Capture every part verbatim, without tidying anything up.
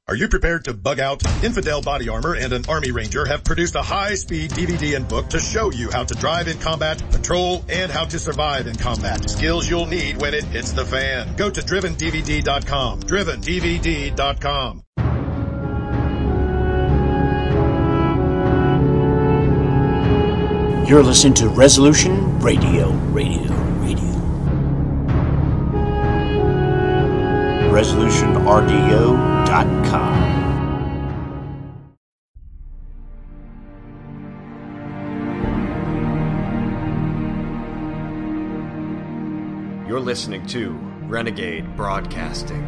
Are you prepared to bug out? Infidel Body Armor and an Army Ranger have produced a high-speed D V D and book to show you how to drive in combat, patrol, and how to survive in combat. Skills you'll need when it hits the fan. Go to driven D V D dot com. driven D V D dot com. You're listening to Resolution Radio, Radio, Radio. resolution R D O dot com. You're listening to Renegade Broadcasting.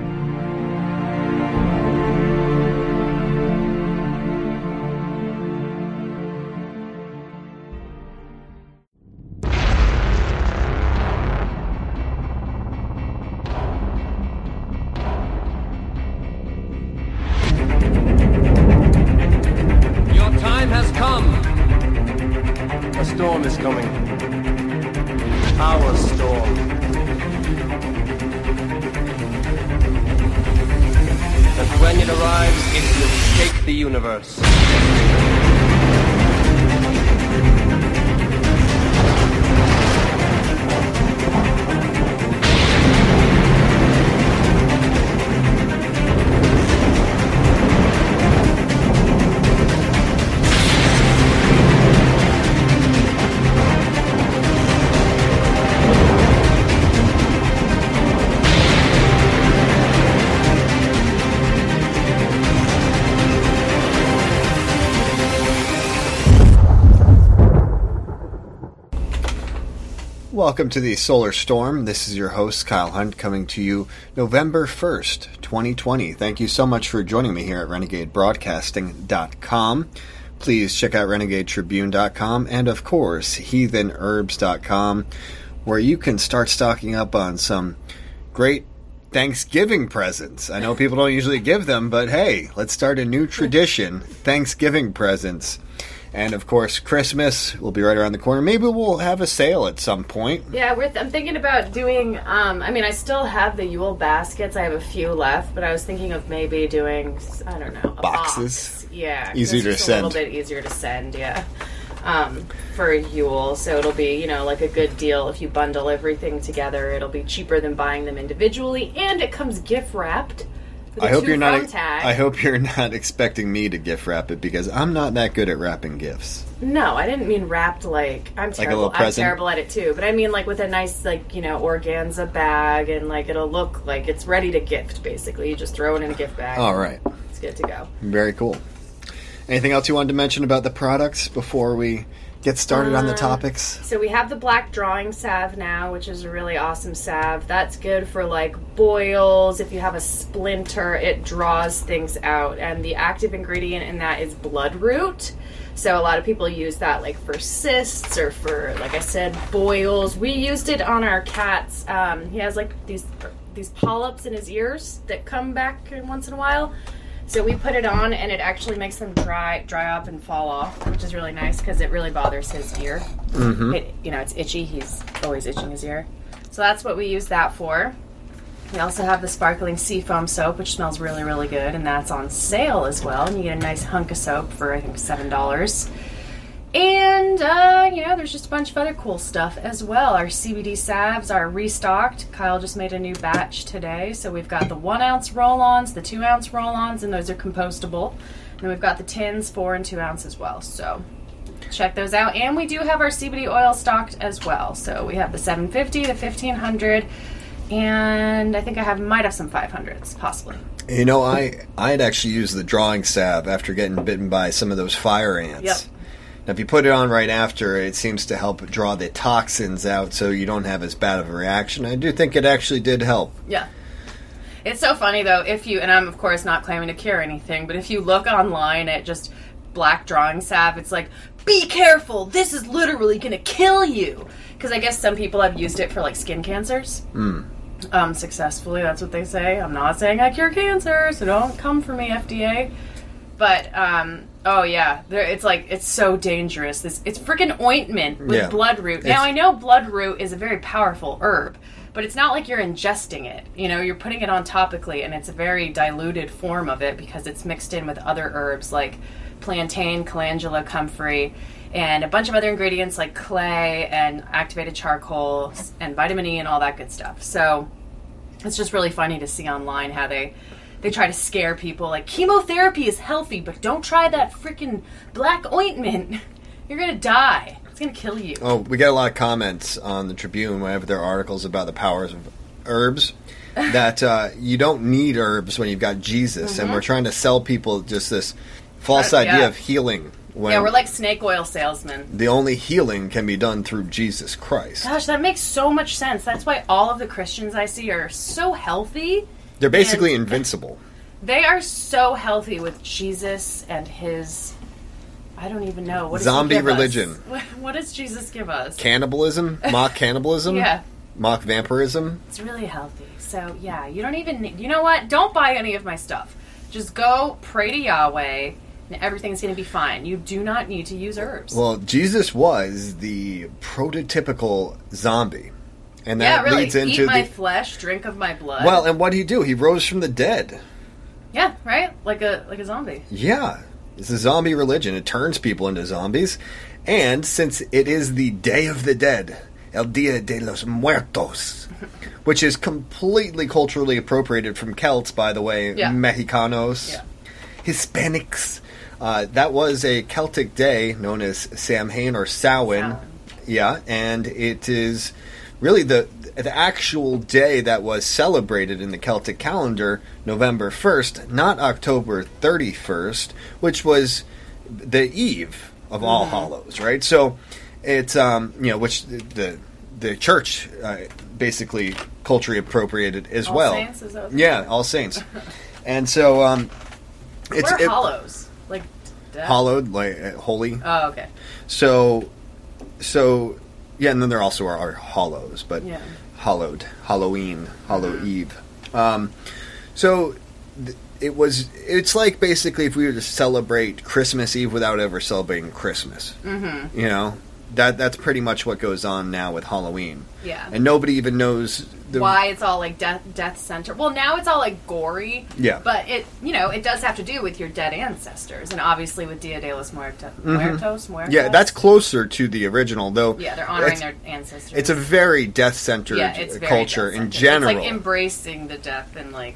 Universe. Welcome to the Solar Storm. This is your host, Kyle Hunt, coming to you November first, twenty twenty. Thank you so much for joining me here at renegade broadcasting dot com. Please check out renegade tribune dot com and, of course, heathen herbs dot com, where you can start stocking up on some great Thanksgiving presents. I know people don't usually give them, but hey, let's start a new tradition, Thanksgiving presents. And, of course, Christmas will be right around the corner. Maybe we'll have a sale at some point. Yeah, we're th- I'm thinking about doing, um, I mean, I still have the Yule baskets. I have a few left, but I was thinking of maybe doing, I don't know, a boxes. Box. Yeah. Easier to send. A little bit easier to send, yeah. Um, for Yule. So it'll be, you know, like a good deal if you bundle everything together. It'll be cheaper than buying them individually, and it comes gift wrapped. I hope you're not. I hope you're not expecting me to gift wrap it, because I'm not that good at wrapping gifts. No, I didn't mean wrapped like I'm terrible. Like a little present? I'm terrible at it too, but I mean like with a nice like you know organza bag, and like it'll look like it's ready to gift. Basically, you just throw it in a gift bag. All right, it's good to go. Very cool. Anything else you wanted to mention about the products before we get started um, on the topics? So we have the black drawing salve now, which is a really awesome salve. That's good for like boils. If you have a splinter, it draws things out. And the active ingredient in that is bloodroot. So a lot of people use that like for cysts or for, like I said, boils. We used it on our cats. Um, he has like these these polyps in his ears that come back once in a while. So we put it on, and it actually makes them dry dry up and fall off, which is really nice because it really bothers his ear. Mm-hmm. It, you know, it's itchy. He's always itching his ear. So that's what we use that for. We also have the sparkling seafoam soap, which smells really, really good, and that's on sale as well. And you get a nice hunk of soap for, I think, seven dollars. And, uh, you know, there's just a bunch of other cool stuff as well. Our C B D salves are restocked. Kyle just made a new batch today. So we've got the one ounce roll-ons, the two ounce roll-ons, and those are compostable. And then we've got the tins, four and two ounce as well. So check those out. And we do have our C B D oil stocked as well. So we have the seven fifty, the fifteen hundred, and I think I have might have some five hundreds, possibly. You know, I, I'd actually use the drawing salve after getting bitten by some of those fire ants. Yep. Now, if you put it on right after, it seems to help draw the toxins out so you don't have as bad of a reaction. I do think it actually did help. Yeah. It's so funny, though, if you, and I'm, of course, not claiming to cure anything, but if you look online at just black drawing salve, it's like, be careful, this is literally going to kill you. Because I guess some people have used it for, like, skin cancers. Mm. Um, successfully, that's what they say. I'm not saying I cure cancer, so don't come for me, F D A. But, um... oh, yeah. There, it's like, it's so dangerous. This It's freaking ointment with yeah. bloodroot. It's, now, I know bloodroot is a very powerful herb, but it's not like you're ingesting it. You know, you're putting it on topically, and it's a very diluted form of it because it's mixed in with other herbs like plantain, calendula, comfrey, and a bunch of other ingredients like clay and activated charcoal and vitamin E and all that good stuff. So it's just really funny to see online how they they try to scare people like chemotherapy is healthy, but don't try that freaking black ointment. You're gonna die. It's gonna kill you. Oh, we get a lot of comments on the Tribune whenever there are articles about the powers of herbs. That uh, you don't need herbs when you've got Jesus, mm-hmm. and we're trying to sell people just this false uh, idea yeah. of healing. When yeah, we're like snake oil salesmen. The only healing can be done through Jesus Christ. Gosh, that makes so much sense. That's why all of the Christians I see are so healthy. They're basically invincible. They are so healthy with Jesus and his... I don't even know. What does Zombie he give religion. Us? What does Jesus give us? Cannibalism? Mock cannibalism? Yeah. Mock vampirism? It's really healthy. So, yeah, you don't even need... You know what? Don't buy any of my stuff. Just go pray to Yahweh, and everything's going to be fine. You do not need to use herbs. Well, Jesus was the prototypical zombie. And that yeah, really. leads into Eat my the... flesh, drink of my blood. Well, and what did he do? He rose from the dead. Yeah, right? Like a like a zombie. Yeah. It's a zombie religion. It turns people into zombies. And since it is the Day of the Dead, El Dia de los Muertos, which is completely culturally appropriated from Celts, by the way, yeah. Mexicanos, yeah. Hispanics. Uh, that was a Celtic day known as Samhain or Samhain. Samhain. Yeah, and it is really the the actual day that was celebrated in the Celtic calendar, November first, not October thirty-first, which was the eve of All mm-hmm. Hallows, right? So it's um, you know, which the the church uh, basically culturally appropriated as All well. Saints, is that yeah, All Saints. And so um, it's what are it, Hallows? Like death? Hallowed, like uh, holy. Oh, okay. So so yeah, and then there also are, are Hallows, but yeah. Hallowed, Halloween, Hallow mm-hmm. Eve. Um, so th- it was. It's like basically if we were to celebrate Christmas Eve without ever celebrating Christmas. Mm-hmm. You know, that that's pretty much what goes on now with Halloween. Yeah, and nobody even knows the, why it's all like death death center. Well, now it's all like gory. Yeah, but it you know it does have to do with your dead ancestors, and obviously with Dia de los Muertos, mm-hmm. Muertos, Muertos. Yeah, that's closer to the original, though. Yeah, they're honoring their ancestors. It's a very death-centered yeah, it's very culture death-centered. in general. It's like embracing the death and like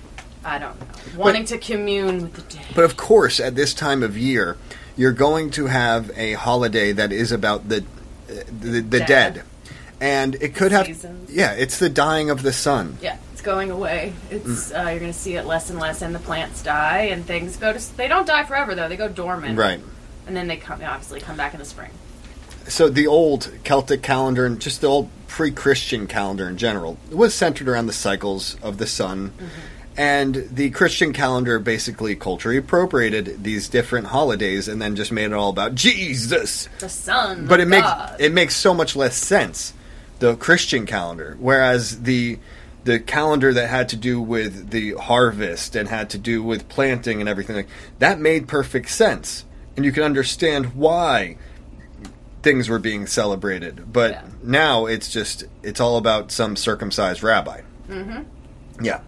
I don't know, wanting but, to commune with the dead. But of course, at this time of year, you're going to have a holiday that is about the uh, the, the dead. dead. And it could have, Seasons. yeah, it's the dying of the sun. Yeah, it's going away. It's mm. uh, you're going to see it less and less, and the plants die, and things go to. They don't die forever though; they go dormant, right? And then they come, they obviously come back in the spring. So the old Celtic calendar and just the old pre-Christian calendar in general was centered around the cycles of the sun, mm-hmm. and the Christian calendar basically culturally appropriated these different holidays and then just made it all about Jesus, the sun. But it makes God. it makes so much less sense. The Christian calendar, whereas the the calendar that had to do with the harvest and had to do with planting and everything like that made perfect sense, and you can understand why things were being celebrated. But yeah. now it's just it's all about some circumcised rabbi. Mm-hmm. Yeah,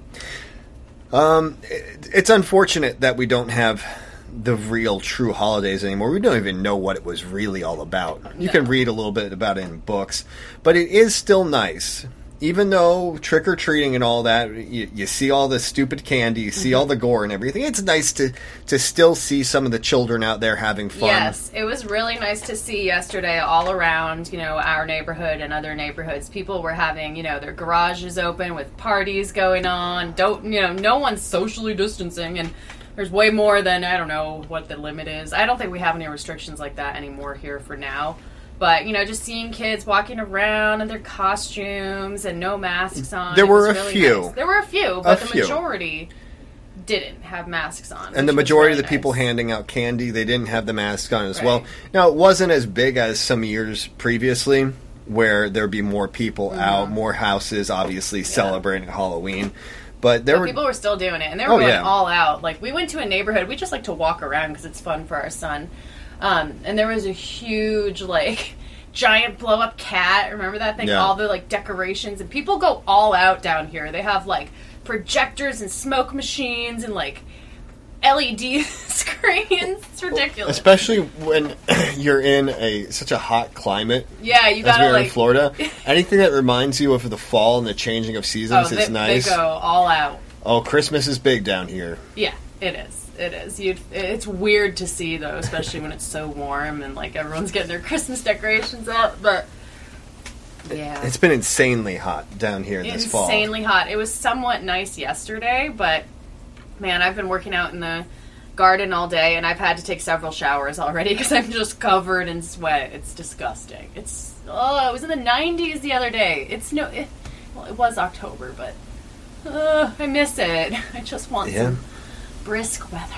um, it, it's unfortunate that we don't have the real true holidays anymore. We don't even know what it was really all about. You no. can read a little bit about it in books, but it is still nice. Even though trick-or-treating and all that, you, you see all the stupid candy, you see mm-hmm. all the gore and everything, it's nice to, to still see some of the children out there having fun. Yes, it was really nice to see yesterday all around, you know, our neighborhood and other neighborhoods. People were having, you know, their garages open with parties going on. Don't, you know, no one's socially distancing, and there's way more than, I don't know what the limit is. I don't think we have any restrictions like that anymore here for now. But, you know, just seeing kids walking around in their costumes and no masks on. There were a really few. Nice. There were a few, but a the few. majority didn't have masks on. And the majority really of the people nice. handing out candy, they didn't have the mask on as right. well. Now, it wasn't as big as some years previously, where there'd be more people mm-hmm. out, more houses, obviously, yeah. celebrating Halloween. But there but were people were still doing it, and they were oh, going yeah. all out. Like, we went to a neighborhood. We just like to walk around because it's fun for our son. Um, and there was a huge, like, giant blow-up cat. Remember that thing? Yeah. All the, like, decorations. And people go all out down here. They have, like, projectors and smoke machines and, like, L E D screens. It's ridiculous. Especially when you're in a such a hot climate. Yeah, you as gotta, we are like... in Florida. Anything that reminds you of the fall and the changing of seasons oh, is they, nice. they go all out. Oh, Christmas is big down here. Yeah, it is. It is. You'd, it's weird to see, though, especially when it's so warm and, like, everyone's getting their Christmas decorations out. But, yeah. It's been insanely hot down here this fall. Insanely hot. It was somewhat nice yesterday, but, man, I've been working out in the garden all day, and I've had to take several showers already because I'm just covered in sweat. It's disgusting. It's, oh, it was in the nineties the other day. It's no, it, well, it was October, but, uh, I miss it. I just want Yeah. some brisk weather.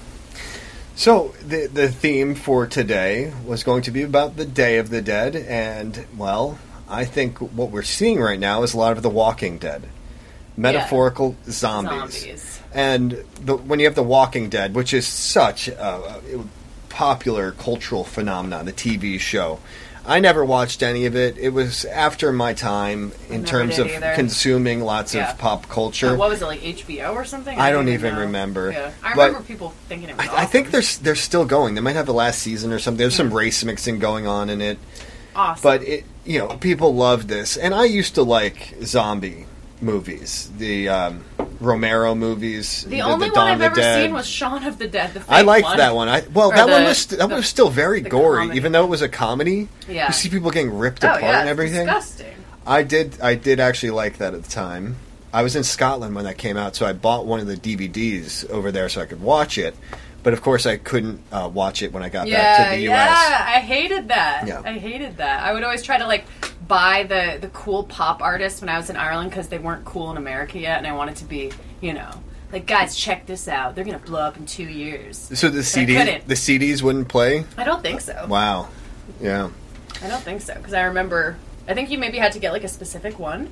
So, the the theme for today was going to be about the Day of the Dead, and, well, I think what we're seeing right now is a lot of the Walking Dead. Metaphorical yeah. zombies. Zombies. And the, when you have the Walking Dead, which is such a, a popular cultural phenomenon, the T V show, I never watched any of it. It was after my time in never terms did of either. consuming lots Yeah. of pop culture. Uh, what was it, like H B O or something? I don't don't even know. remember. Yeah. I But remember people thinking it was I, awesome. I think they're they're still going. They might have the last season or something. There's some Yeah. race mixing going on in it. awesome. But it, you know, people love this, and I used to like zombie movies, the um, Romero movies. the only the one Dawn I've of the ever Dead. seen was Shaun of the Dead. The fake I liked one. that one. I well, Or that one the- was that the- was still very the gory, comedy. even though it was a comedy. Yeah. You see people getting ripped Oh apart yeah, and everything. it's disgusting. I did. I did actually like that at the time. I was in Scotland when that came out, so I bought one of the D V Ds over there so I could watch it. But of course, I couldn't uh, watch it when I got Yeah, back to the U S. yeah, I hated that. Yeah. I hated that. I would always try to like buy the the cool pop artists when I was in Ireland because they weren't cool in America yet, and I wanted to be, you know, like, guys, check this out. They're gonna blow up in two years. So the I C D, couldn't. the C Ds wouldn't play. I don't think so. Wow. Yeah. I don't think so because I remember. I think you maybe had to get like a specific one.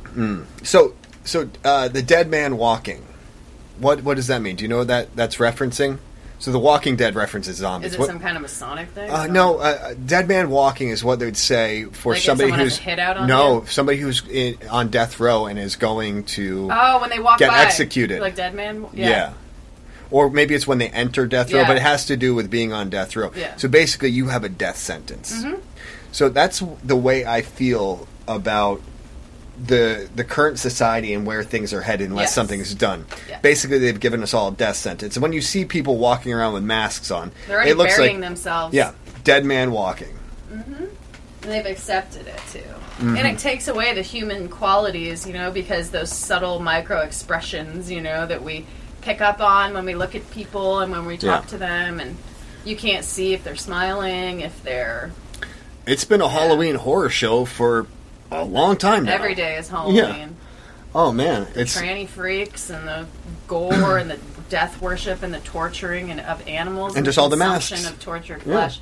So, so uh, the Dead Man Walking. What what does that mean? Do you know what that that's referencing? So the Walking Dead references zombies. Is it What- some kind of Masonic thing? Uh, no, uh, Dead Man Walking is what they'd say for Like if somebody someone has who's a hit out on no, you? somebody who's in, on death row and is going to Oh, when they walk get by, executed. like Dead Man. yeah. Or maybe it's when they enter death row, Yeah. but it has to do with being on death row. Yeah. So basically, you have a death sentence. Mm-hmm. So that's the way I feel about the the current society and where things are headed unless Yes. something's done. Yeah. Basically, they've given us all a death sentence. And when you see people walking around with masks on, They're already it looks burying like themselves. yeah, dead man walking. And they've accepted it too. Mm-hmm. And it takes away the human qualities, you know, because those subtle micro expressions, you know, that we pick up on when we look at people and when we talk Yeah. to them, and you can't see if they're smiling, if they're It's been a Halloween horror show for a long time now. every day is Halloween. Oh man, it's Tranny freaks and the gore and the death worship and the torturing and of animals And just all the consumption masks. of tortured Yeah. flesh.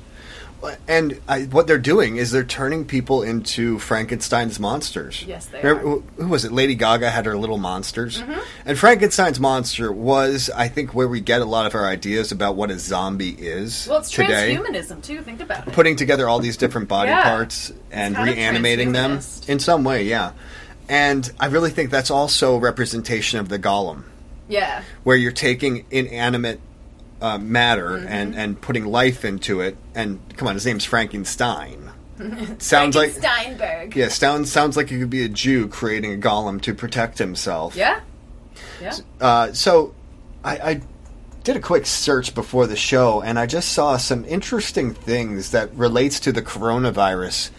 and I, what they're doing is they're turning people into Frankenstein's monsters. Yes, they Remember- are. Who who was it? Lady Gaga had her little monsters, Mm-hmm. and Frankenstein's monster was, I think, where we get a lot of our ideas about what a zombie is. Well, it's today. transhumanism too. Think about it. Putting together all these different body Yeah. parts and kind of reanimating them transhumanist. in some way, yeah. And I really think that's also a representation of the golem, Yeah. where you're taking inanimate uh, matter Mm-hmm. and, and putting life into it. And come on, his name's Frankenstein. Sounds like Steinberg. yeah, sounds sounds like he could be a Jew creating a golem to protect himself. Yeah. Yeah. Uh, so I, I did a quick search before the show, and I just saw some interesting things that relates to the coronavirus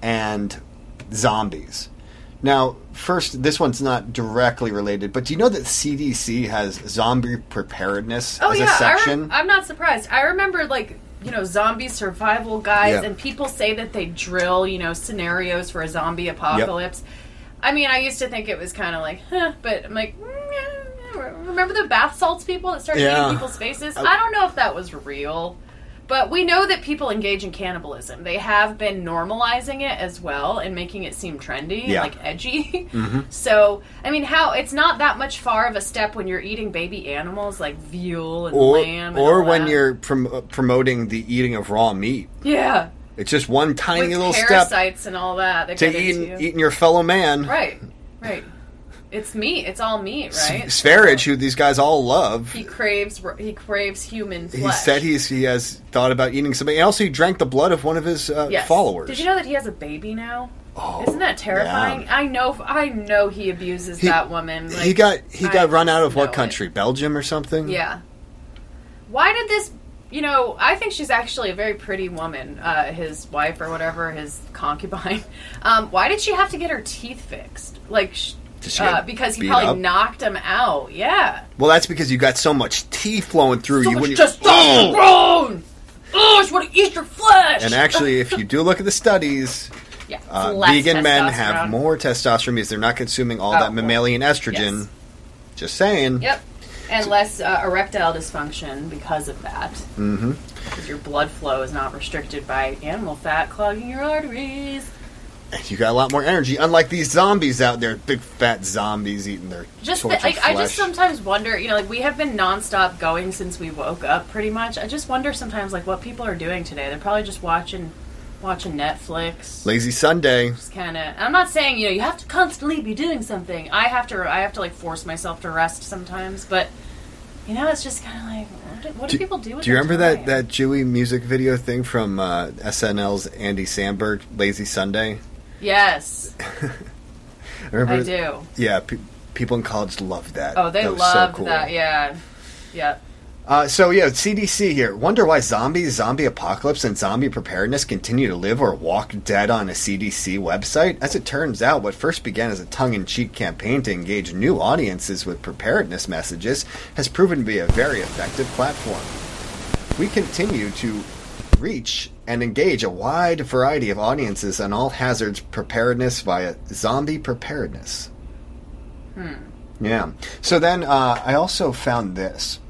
and zombies. Now, first, this one's not directly related, but do you know that C D C has zombie preparedness Oh as yeah, a I section? rem- I'm not surprised. I remember like you know zombie survival guides, Yeah. and people say that they drill you know scenarios for a zombie apocalypse. I mean, I used to think it was kind of like, huh, but I'm like, mm, remember the bath salts people that started Yeah. eating people's faces? I don't know if that was real. But we know that people engage in cannibalism. They have been normalizing it as well and making it seem trendy and Yeah. like edgy. So, I mean, how it's not that much far of a step when you're eating baby animals like veal and or lamb. And or all when that. you're prom- promoting the eating of raw meat. yeah, It's just one tiny With little parasites step and all that. that to get eating, into you. eating your fellow man. Right, right. It's meat. It's all meat, right? Sverige, who these guys all love, He craves. He craves human flesh. he said he's he has thought about eating somebody. And also, he drank the blood of one of his uh, Yes. followers. Did you know that he has a baby now? Oh, Isn't that terrifying? yeah. I know. I know he abuses He- that woman. Like, he got he I got run out of just what know country? it. Belgium or something? Yeah. Why did this? You know, I think she's actually a very pretty woman. Uh, his wife or whatever, his concubine. Um, why did she have to get her teeth fixed? Like. Sh- Did she Uh, get because he beat probably up? knocked him out. Yeah. Well, that's because you got so much tea flowing through So you. much when you, testosterone. Oh, she want to eat your flesh. And actually, if you do look at the studies, yeah, it's uh, less vegan men have testosterone. more testosterone because they're not consuming all Oh, that mammalian estrogen. yes. Just saying. Yep, and less uh, erectile dysfunction because of that. Mm-hmm. Because your blood flow is not restricted by animal fat clogging your arteries. You got a lot more energy, unlike these zombies out there, big fat zombies eating their Just the, tortured like, I just flesh. sometimes wonder, you know, like we have been nonstop going since we woke up, pretty much. I just wonder sometimes, like, what people are doing today. They're probably just watching, watching Netflix. Lazy Sunday. Just kind of. I'm not saying, you know, you have to constantly be doing something. I have to. I have to like force myself to rest sometimes, but you know, it's just kind of like, what do, what do, Do- people do with Do you their remember time? that, that Jewy music video thing from uh, S N L's Andy Samberg, Lazy Sunday? Yes, Remember? I do. Yeah, pe- people in college loved that. Oh, they that was loved so cool. that. Yeah, yeah. Uh, so yeah, C D C here. Wonder why zombies, zombie apocalypse, and zombie preparedness continue to live or walk dead on a C D C website? As it turns out, what first began as a tongue-in-cheek campaign to engage new audiences with preparedness messages has proven to be a very effective platform. We continue to reach and engage a wide variety of audiences on all hazards preparedness via zombie preparedness. Hmm. Yeah. So then uh, I also found this.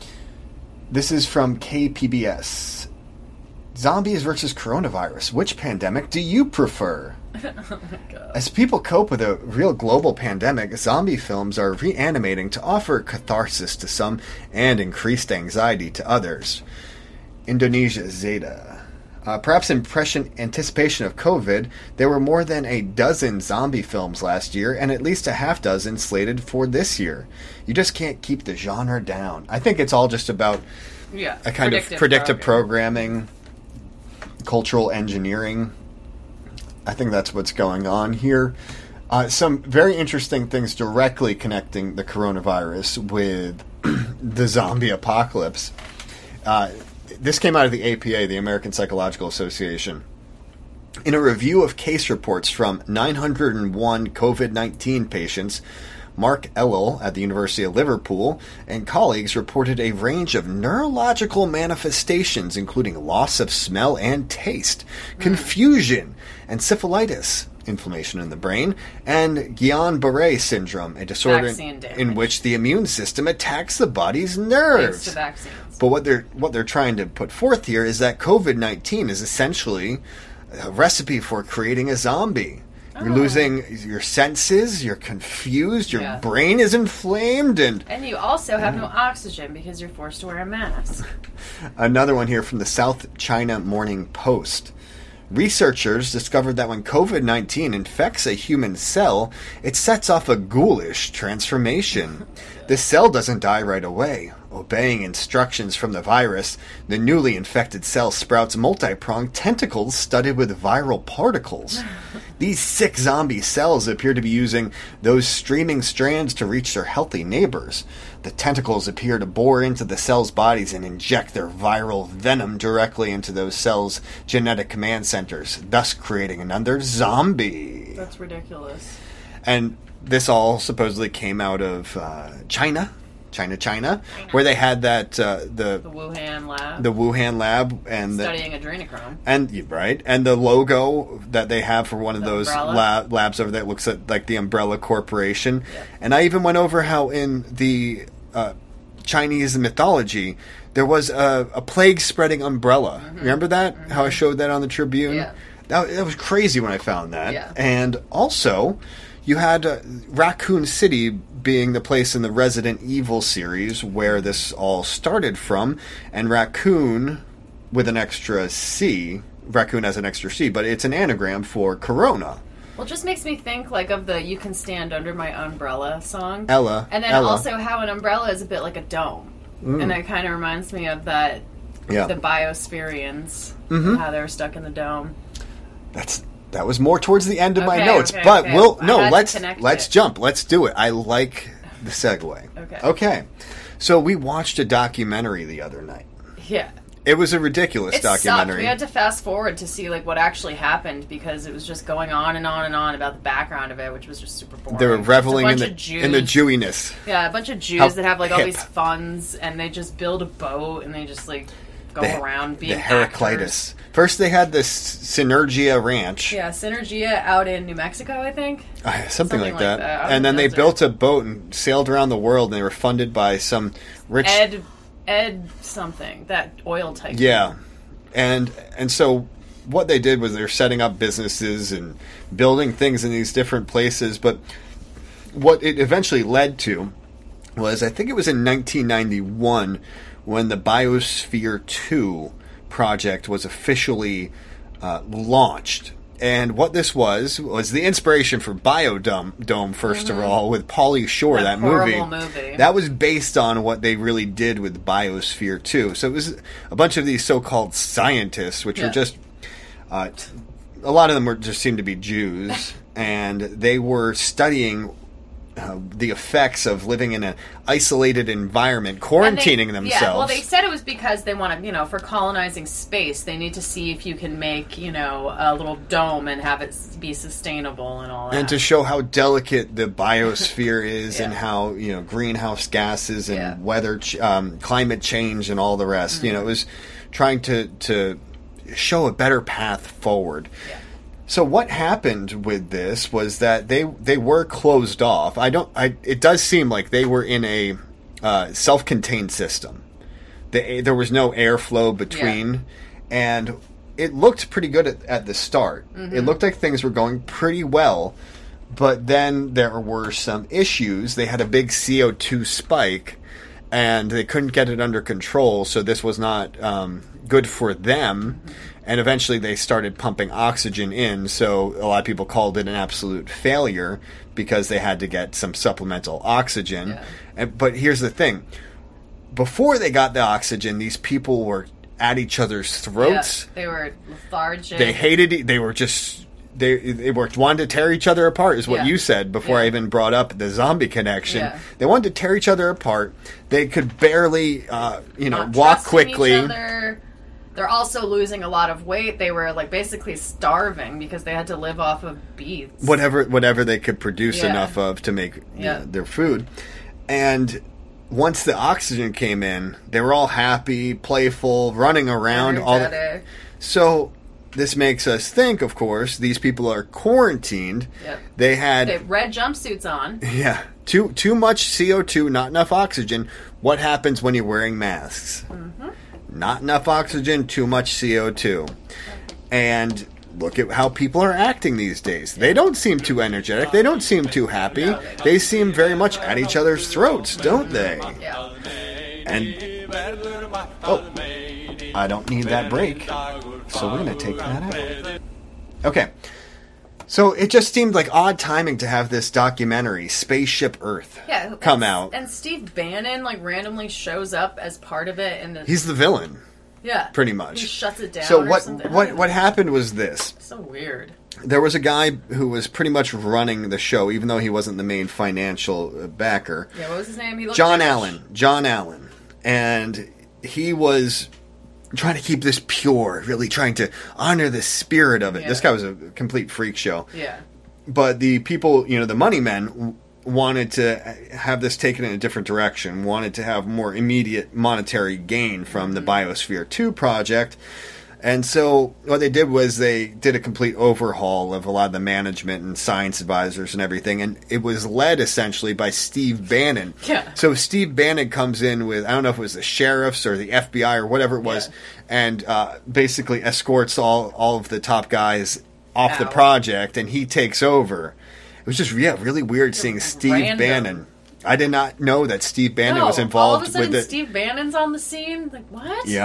This is from K P B S. Zombies versus coronavirus. Which pandemic do you prefer? Oh my god. As people cope with a real global pandemic, zombie films are reanimating to offer catharsis to some and increased anxiety to others. Indonesia Zeta. Uh, perhaps in prescient anticipation of COVID, there were more than a dozen zombie films last year and at least a half dozen slated for this year. You just can't keep the genre down. I think it's all just about Yeah. a kind of predictive programming, cultural engineering. I think that's what's going on here. Uh, some very interesting things directly connecting the coronavirus with the zombie apocalypse. Uh, this came out of the A P A, the American Psychological Association. In a review of case reports from nine hundred one COVID nineteen patients, Mark Ellel at the University of Liverpool and colleagues reported a range of neurological manifestations, including loss of smell and taste, confusion, encephalitis, inflammation in the brain, and Guillain-Barré syndrome, a disorder Vaccine damage. in which the immune system attacks the body's Thanks nerves. to vaccines. But what they're what they're trying to put forth here is that COVID nineteen is essentially a recipe for creating a zombie. You're Oh. losing your senses, you're confused, your Yeah. brain is inflamed, and And you also have no oxygen because you're forced to wear a mask. another one here from the South China Morning Post. Researchers discovered that when COVID nineteen infects a human cell, it sets off a ghoulish transformation. The cell doesn't die right away. Obeying instructions from the virus, the newly infected cell sprouts multi-pronged tentacles studded with viral particles. These sick zombie cells appear to be using those streaming strands to reach their healthy neighbors. The tentacles appear to bore into the cells' bodies and inject their viral venom directly into those cells' genetic command centers, thus creating another zombie. That's ridiculous. And this all supposedly came out of uh, China, China, China, where they had that uh, The the Wuhan lab. the Wuhan lab and the studying adrenochrome. and you- right and the logo that they have for one of The those umbrella? lab, labs over there looks at like the Umbrella Corporation. Yeah. And I even went over how in the uh, Chinese mythology there was a, a plague spreading umbrella. Remember that? How I showed that on the Tribune? Yeah. That, that was crazy when I found that. Yeah. And also, you had uh, Raccoon City being the place in the Resident Evil series where this all started from, and Raccoon, with an extra C, raccoon has an extra C, but it's an anagram for Corona. Well, it just makes me think like of the "You Can Stand Under My Umbrella" song. Ella. And then Ella. also how an umbrella is a bit like a dome. Mm. And it kind of reminds me of that, yeah. the Biospherians, mm-hmm. how they were stuck in the dome. That's That was more towards the end of okay, my notes, okay, but okay. we'll, I no, had let's, to connect let's it. jump. Let's do it. I like the segue. Okay. Okay. So we watched a documentary the other night. Yeah. It was a ridiculous It documentary. sucked. We had to fast forward to see like what actually happened because it was just going on and on and on about the background of it, which was just super boring. They were reveling in It's a the bunch of Jews. in the Jewiness. Yeah, a bunch of Jews How that have like all hip. these funds and they just build a boat and they just like go The- around being The Heraclitus. actors. First, they had this Synergia Ranch. Yeah, Synergia out in New Mexico, I think. Uh, something, Something like like that. that. Out in And then the they desert. built a boat and sailed around the world, and they were funded by some rich... Ed, Ed something, that oil type. Yeah. And and so what they did was they're setting up businesses and building things in these different places. But what it eventually led to was, I think it was in nineteen ninety-one, when the Biosphere two project was officially uh, launched. And what this was, was the inspiration for Biodome, Dome, first Mm-hmm. of all, with Pauly Shore, That that, movie. horrible movie. That was based on what they really did with Biosphere two. So it was a bunch of these so-called scientists, which Yeah. were just... Uh, a lot of them were just seemed to be Jews, and they were studying uh, the effects of living in an isolated environment, And they- quarantining themselves. Yeah, well, they said it was because they want to, you know, for colonizing space, they need to see if you can make, you know, a little dome and have it s- be sustainable and all that. And to show how delicate the biosphere is, Yeah. and how, you know, greenhouse gases and Yeah. weather, ch- um, climate change, and all the rest. Mm-hmm. You know, it was trying to to show a better path forward. Yeah. So what happened with this was that they they were closed off. I don't. I. It does seem like they were in a uh, self-contained system. The, there was no airflow between, Yeah. and it looked pretty good at, at the start. Mm-hmm. It looked like things were going pretty well, but then there were some issues. They had a big C O two spike, and they couldn't get it under control. So this was not um, good for them. And eventually they started pumping oxygen in, so a lot of people called it an absolute failure because they had to get some supplemental oxygen. Yeah. And, but here's the thing. Before they got the oxygen, these people were at each other's throats. Yeah, they were lethargic. They hated e- They were just... They, they were wanted to tear each other apart, is what Yeah. you said before I Yeah. even brought up the zombie connection. Yeah. They wanted to tear each other apart. They could barely, uh, you know, Not walk trusting quickly. Each other. They're also losing a lot of weight. They were like basically starving because they had to live off of beets. whatever whatever they could produce Yeah. enough of to make you Yeah. know, their food. And once the oxygen came in, they were all happy, playful, running around. All the, Energetic. so this makes us think, of course, these people are quarantined. Yep. They had They have red jumpsuits on. yeah too too much C O two, not enough oxygen. What happens when you're wearing masks? Mm-hmm. Not enough oxygen, too much C O two. And look at how people are acting these days. They don't seem too energetic. They don't seem too happy. They seem very much at each other's throats, don't they? Yeah. And oh, I don't need that break, so we're going to take that out. Okay. So it just seemed like odd timing to have this documentary, Spaceship Earth, Yeah. come and, out. And Steve Bannon like randomly shows up as part of it in the He's the villain, yeah pretty much. He shuts it down. So or what something. what what happened was this. So weird. There was a guy who was pretty much running the show, even though he wasn't the main financial uh, backer. Yeah. What was his name? He looked John Jewish. Allen. John Allen. And he was trying to keep this pure, really trying to honor the spirit of it. Yeah. This guy was a complete freak show. Yeah. But the people, you know, the money men w- wanted to have this taken in a different direction, wanted to have more immediate monetary gain from the Biosphere two project. And so what they did was they did a complete overhaul of a lot of the management and science advisors and everything. And it was led essentially by Steve Bannon. Yeah. So Steve Bannon comes in with, I don't know if it was the sheriffs or the F B I or whatever it was, Yeah. and uh, basically escorts all, all of the top guys off the Out. project, and he takes over. It was just, yeah, really weird seeing Steve Random. Bannon. I did not know that Steve Bannon no, was all involved of a sudden with it. Steve Bannon's on the scene. Like what? Yeah.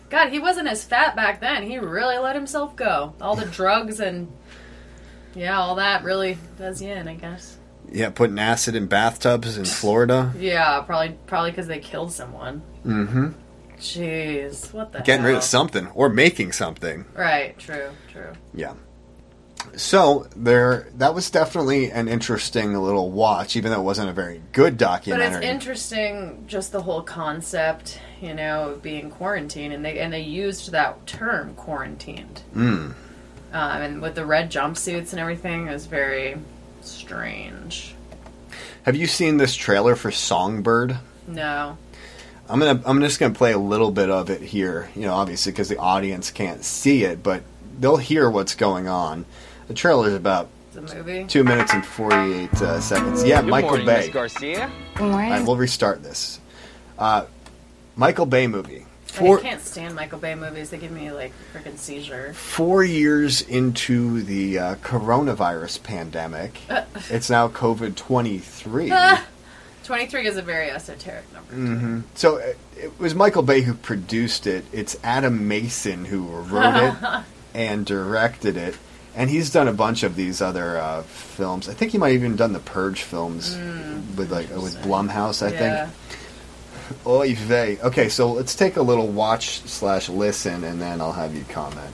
God, he wasn't as fat back then. He really let himself go. All the drugs and, yeah, all that really does you in, I guess. Yeah, putting acid in bathtubs in Florida. Yeah, probably probably because they killed someone. Mm-hmm. Jeez, what the Getting hell? rid of something, or making something. Right, true, true. Yeah. So, there, that was definitely an interesting little watch, even though it wasn't a very good documentary. But it's interesting, just the whole concept, you know, of being quarantined, and they and they used that term, quarantined. Mm. Um, and with the red jumpsuits and everything, it was very strange. Have you seen this trailer for Songbird? No. I'm gonna. I'm just gonna play a little bit of it here. You know, obviously because the audience can't see it, but they'll hear what's going on. The trailer is about It's a movie. two minutes and forty-eight uh, seconds. Yeah, Good Michael morning, Bay. Miss Garcia. Good morning. All right, we'll restart this. Uh, Michael Bay movie. I Four, can't stand Michael Bay movies. They give me, like, freaking seizure. four years into the uh, coronavirus pandemic, Uh. it's now COVID twenty-three. twenty-three is a very esoteric number. Mm-hmm. So it, it was Michael Bay who produced it. It's Adam Mason who wrote it and directed it. And he's done a bunch of these other uh, films. I think he might have even done the Purge films Mm, with like with Blumhouse, I yeah. think. Oy vey. Okay, so let's take a little watch slash listen, and then I'll have you comment.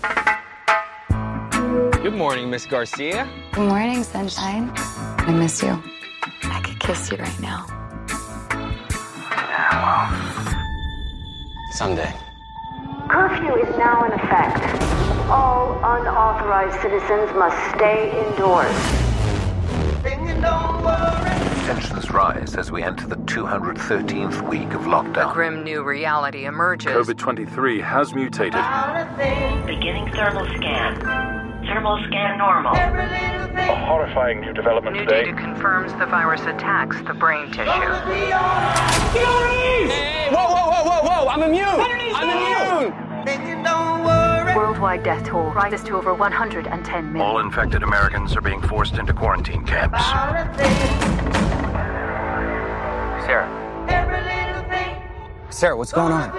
Good morning, Miss Garcia. Good morning, sunshine. I miss you. I could kiss you right now. Someday. Curfew is now in effect. All unauthorized citizens must stay indoors. Tensions rise as we enter the two hundred thirteenth week of lockdown. Grim new reality emerges. COVID twenty-three has mutated. Beginning thermal scan. Thermal scan normal. A horrifying new development New today. data confirms the virus attacks the brain tissue. Hey, whoa, whoa, whoa, whoa, whoa! I'm immune. I'm immune. Worldwide death toll rises to over one hundred ten million. All infected Americans are being forced into quarantine camps. Sarah. Sarah, what's going on?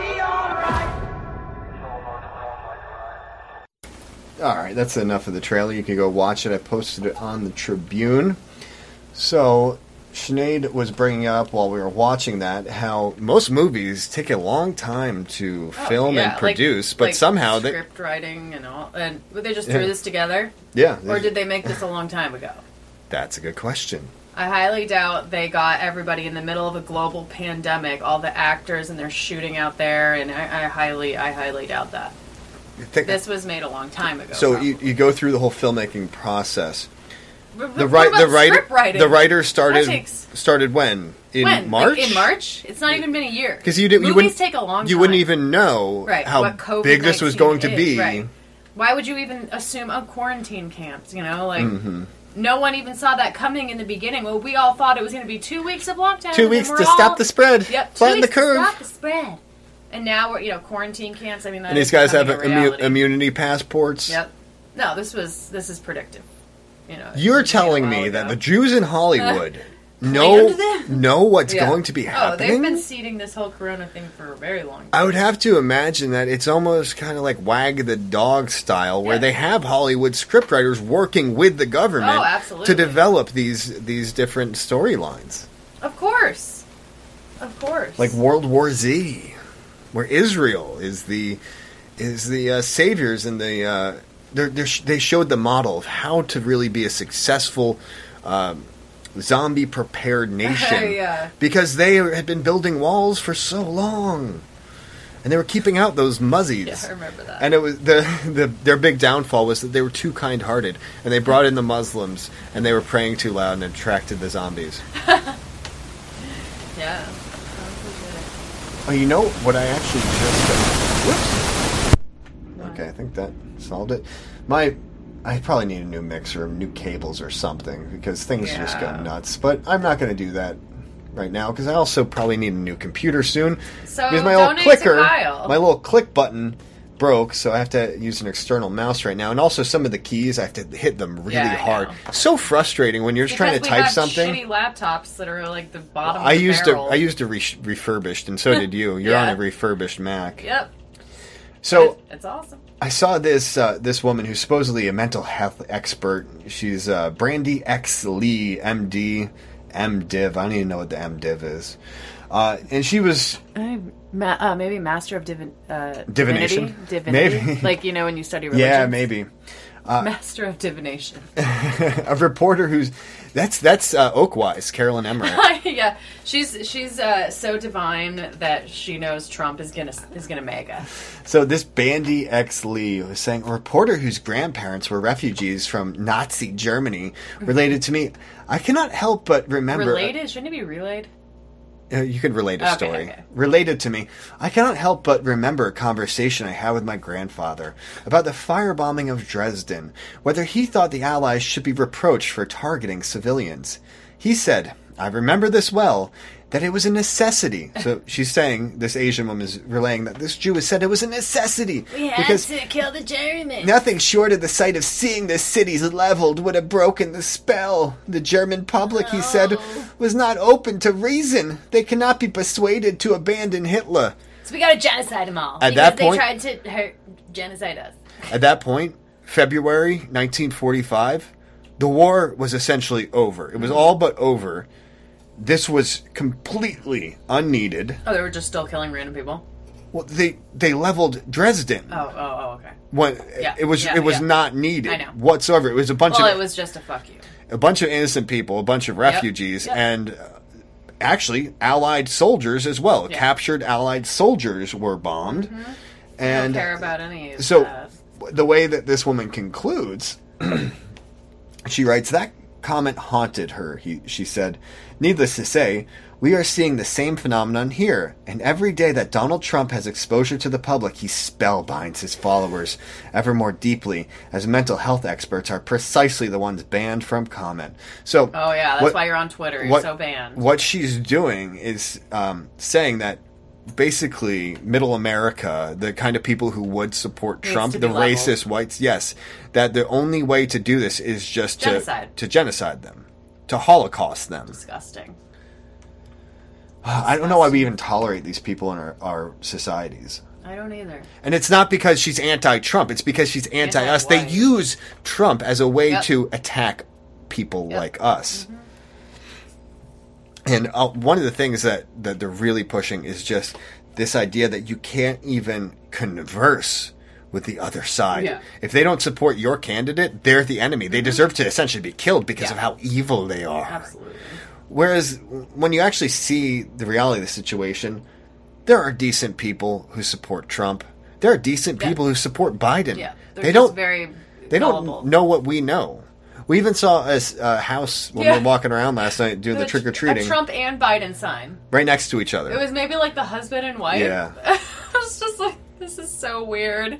All right, that's enough of the trailer. You can go watch it. I posted it on the Tribune. So, Sinead was bringing up while we were watching that how most movies take a long time to Oh, film yeah, and produce, like, but like somehow they script writing and all. And they just Yeah. threw this together, yeah. or did they make this a long time ago? That's a good question. I highly doubt they got everybody in the middle of a global pandemic, all the actors, and they're shooting out there. And I, I highly, I highly doubt that. You think- This was made a long time ago. so probably. you, you go through the whole filmmaking process. But- The but right, what the about writer, script writing? the writer started That takes- started when in when? March. Like, in March? It's not even been a year. Because you, did- you Movies wouldn't take a long time. You wouldn't even know right, how what COVID big this was going to is, be. Right. Why would you even assume oh, quarantine camps? You know, like Mm-hmm. no one even saw that coming in the beginning. Well, we all thought it was going to be two weeks of lockdown. Two and then weeks we're to all- stop the spread. Yep, two Flatten the weeks to curve. stop the spread. And now we're you know quarantine camps. I mean, that And is these guys have becoming a immu- reality. immunity passports. Yep. No, this was this is predictive. You know, You're it was made a telling while me ago. that the Jews in Hollywood know Planned them? know what's Yeah. going to be Oh, happening? they've been seeding this whole Corona thing for a very long time. I would have to imagine that it's almost kind of like Wag the Dog style, where Yeah. they have Hollywood scriptwriters working with the government Oh, absolutely. to develop these these different storylines, Of course, of course. like World War Z, where Israel is the is the uh, saviors and the uh, they're, they're, they showed the model of how to really be a successful um, zombie prepared nation. Yeah. Because they had been building walls for so long. And they were keeping out those muzzies. Yeah, I remember that. And it was the, the their big downfall was that they were too kind-hearted, and they brought in the Muslims, and they were praying too loud and attracted the zombies. Yeah. Oh, you know what I actually just... Uh, whoops. Okay, I think that solved it. My... I probably need a new mixer, new cables or something, because things just go Yeah. nuts. But I'm not going to do that right now, because I also probably need a new computer soon. So because my little donate to clicker, Kyle. my little click button broke, so I have to use an external mouse right now. And also some of the keys, I have to hit them really Yeah, I hard. know. So frustrating when you're just trying to Because type we have something. shitty laptops that are like the bottom I of the used barrel. to I used to re- refurbished, and so did you. You're on Yeah. a refurbished Mac. Yep. So it's, it's awesome. I saw this uh, this woman who's supposedly a mental health expert. She's uh, Brandy X. Lee, M D, M Div. I don't even know what the M Div is. Uh, and she was... Uh, ma- uh, maybe Master of Divin- uh, Divination? Divinity? Divinity? Maybe. Like, you know, when you study religion. Yeah, maybe. Uh, Master of Divination. A reporter who's... That's that's uh, Oakwise, Carolyn Emmerich. Yeah, she's she's uh, so divine that she knows Trump is gonna is gonna mega. So this Bandy X. Lee was saying, a reporter whose grandparents were refugees from Nazi Germany related to me. I cannot help but remember... Related? Shouldn't it be relayed? Uh, you could relate a Okay, story. okay. Related to me. I cannot help but remember a conversation I had with my grandfather about the firebombing of Dresden, whether he thought the Allies should be reproached for targeting civilians. He said, I remember this well, that it was a necessity. So she's saying, this Asian woman is relaying that this Jew has said it was a necessity. We had because to kill the Germans. nothing short of the sight of seeing the cities leveled would have broken the spell. The German public, he said, was not open to reason. They cannot be persuaded to abandon Hitler. So we gotta genocide them all. At because that they point- tried to hurt, genocide us. At that point, February nineteen forty-five, the war was essentially over. It was all but over. This was completely unneeded. Oh, they were just still killing random people? Well, they they leveled Dresden. Oh, oh, oh, okay. When Yeah, it was yeah, it was yeah. not needed I know. whatsoever. It was a bunch Well, of it was just a fuck you. a bunch of innocent people, a bunch of refugees, Yep. and uh, actually Allied soldiers as well. Yeah. Captured Allied soldiers were bombed. Mm-hmm. And I don't care about any of so that. the way that this woman concludes, she writes, that comment haunted her. He, she said, needless to say, we are seeing the same phenomenon here, and every day that Donald Trump has exposure to the public, he spellbinds his followers ever more deeply, as mental health experts are precisely the ones banned from comment. So, Oh, yeah, that's what- why you're on Twitter. You're what, so banned. What she's doing is um, saying that basically middle America, the kind of people who would support Needs Trump, to the be leveled. racist whites, yes, that the only way to do this is just to Genocide. to genocide them, to Holocaust them. Disgusting. I don't know why we even tolerate these people in our, our societies. I don't either. And it's not because she's anti-Trump, it's because she's anti-us. They Anti-white. use Trump as a way Yep. to attack people Yep. like us. And uh, one of the things that, that they're really pushing is just this idea that you can't even converse with the other side. Yeah. If they don't support your candidate, they're the enemy. They deserve to essentially be killed because Yeah. of how evil they are. Absolutely. Whereas when you actually see the reality of the situation, there are decent people who support Trump. There are decent Yeah. people who support Biden. Yeah. They're They just don't. very They don't gullible. know what we know. We even saw a, s- a house when Yeah. we were walking around last night doing the A- trick or treating, A Trump and Biden sign. right next to each other. It was maybe like the husband and wife. Yeah. I was just like, this is so weird.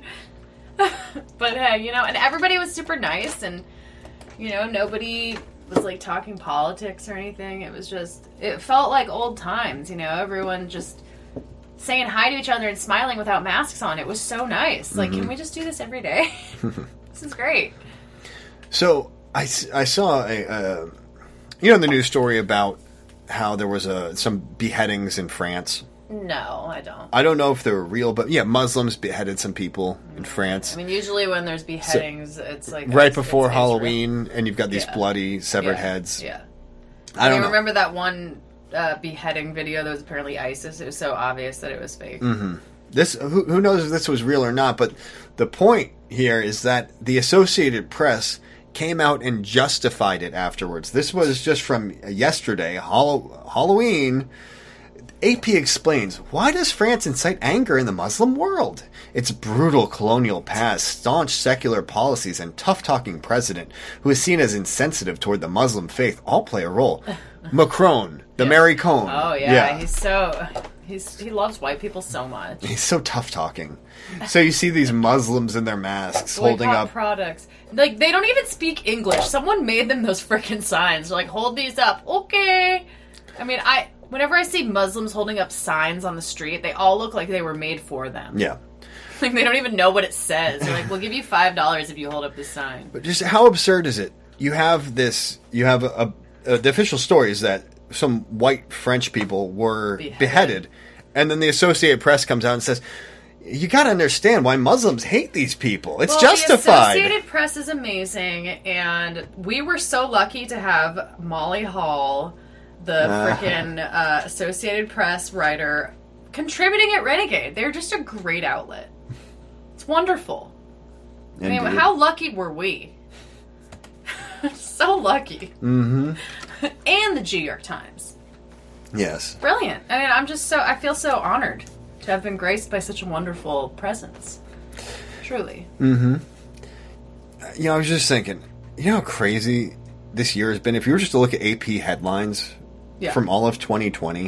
But hey, you know, and everybody was super nice, and you know, nobody was like talking politics or anything. It was just, it felt like old times. You know, everyone just saying hi to each other and smiling without masks on. It was so nice. Like, Mm-hmm. can we just do this every day? This is great. So I, s- I saw a uh, you know the news story about how there was a some beheadings in France. No, I don't. I don't know if they were real, but yeah, Muslims beheaded some people in France. I mean, usually when there's beheadings, it's like right it's- before it's Israel. Halloween, and you've got these Yeah. bloody severed Yeah, heads. Yeah. I don't know. remember that one uh, beheading video that was apparently ISIS. It was so obvious that it was fake. Mm-hmm. This who, who knows if this was real or not, but the point here is that the Associated Press came out and justified it afterwards. This was just from yesterday, Hallow- Halloween. A P explains, why does France incite anger in the Muslim world? Its brutal colonial past, staunch secular policies, and tough-talking president who is seen as insensitive toward the Muslim faith all play a role. Macron, the Mary Cohn. Oh yeah, he's so he's he loves white people so much. He's so tough-talking. So you see these Muslims in their masks holding Boycott up... products. Like, they don't even speak English. Someone made them those frickin' signs. They're like, hold these up. Okay. I mean, I whenever I see Muslims holding up signs on the street, they all look like they were made for them. Yeah. Like, they don't even know what it says. They're like, we'll give you five dollars if you hold up this sign. But just how absurd is it? You have this... You have a... a, a the official story is that some white French people were Beheaded. beheaded. And then the Associated Press comes out and says... You got to understand why Muslims hate these people. It's well, justified. The Associated Press is amazing, and we were so lucky to have Molly Hall, the Uh. freaking uh, Associated Press writer, contributing at Renegade. They're just a great outlet. It's wonderful. I mean, Indeed. how lucky were we? So lucky. Mm-hmm. And the New York Times. Yes. Brilliant. I mean, I'm just so, I feel so honored to have been graced by such a wonderful presence. Truly. Mm-hmm. You know, I was just thinking, you know how crazy this year has been? If you were just to look at A P headlines Yeah. from all of twenty twenty,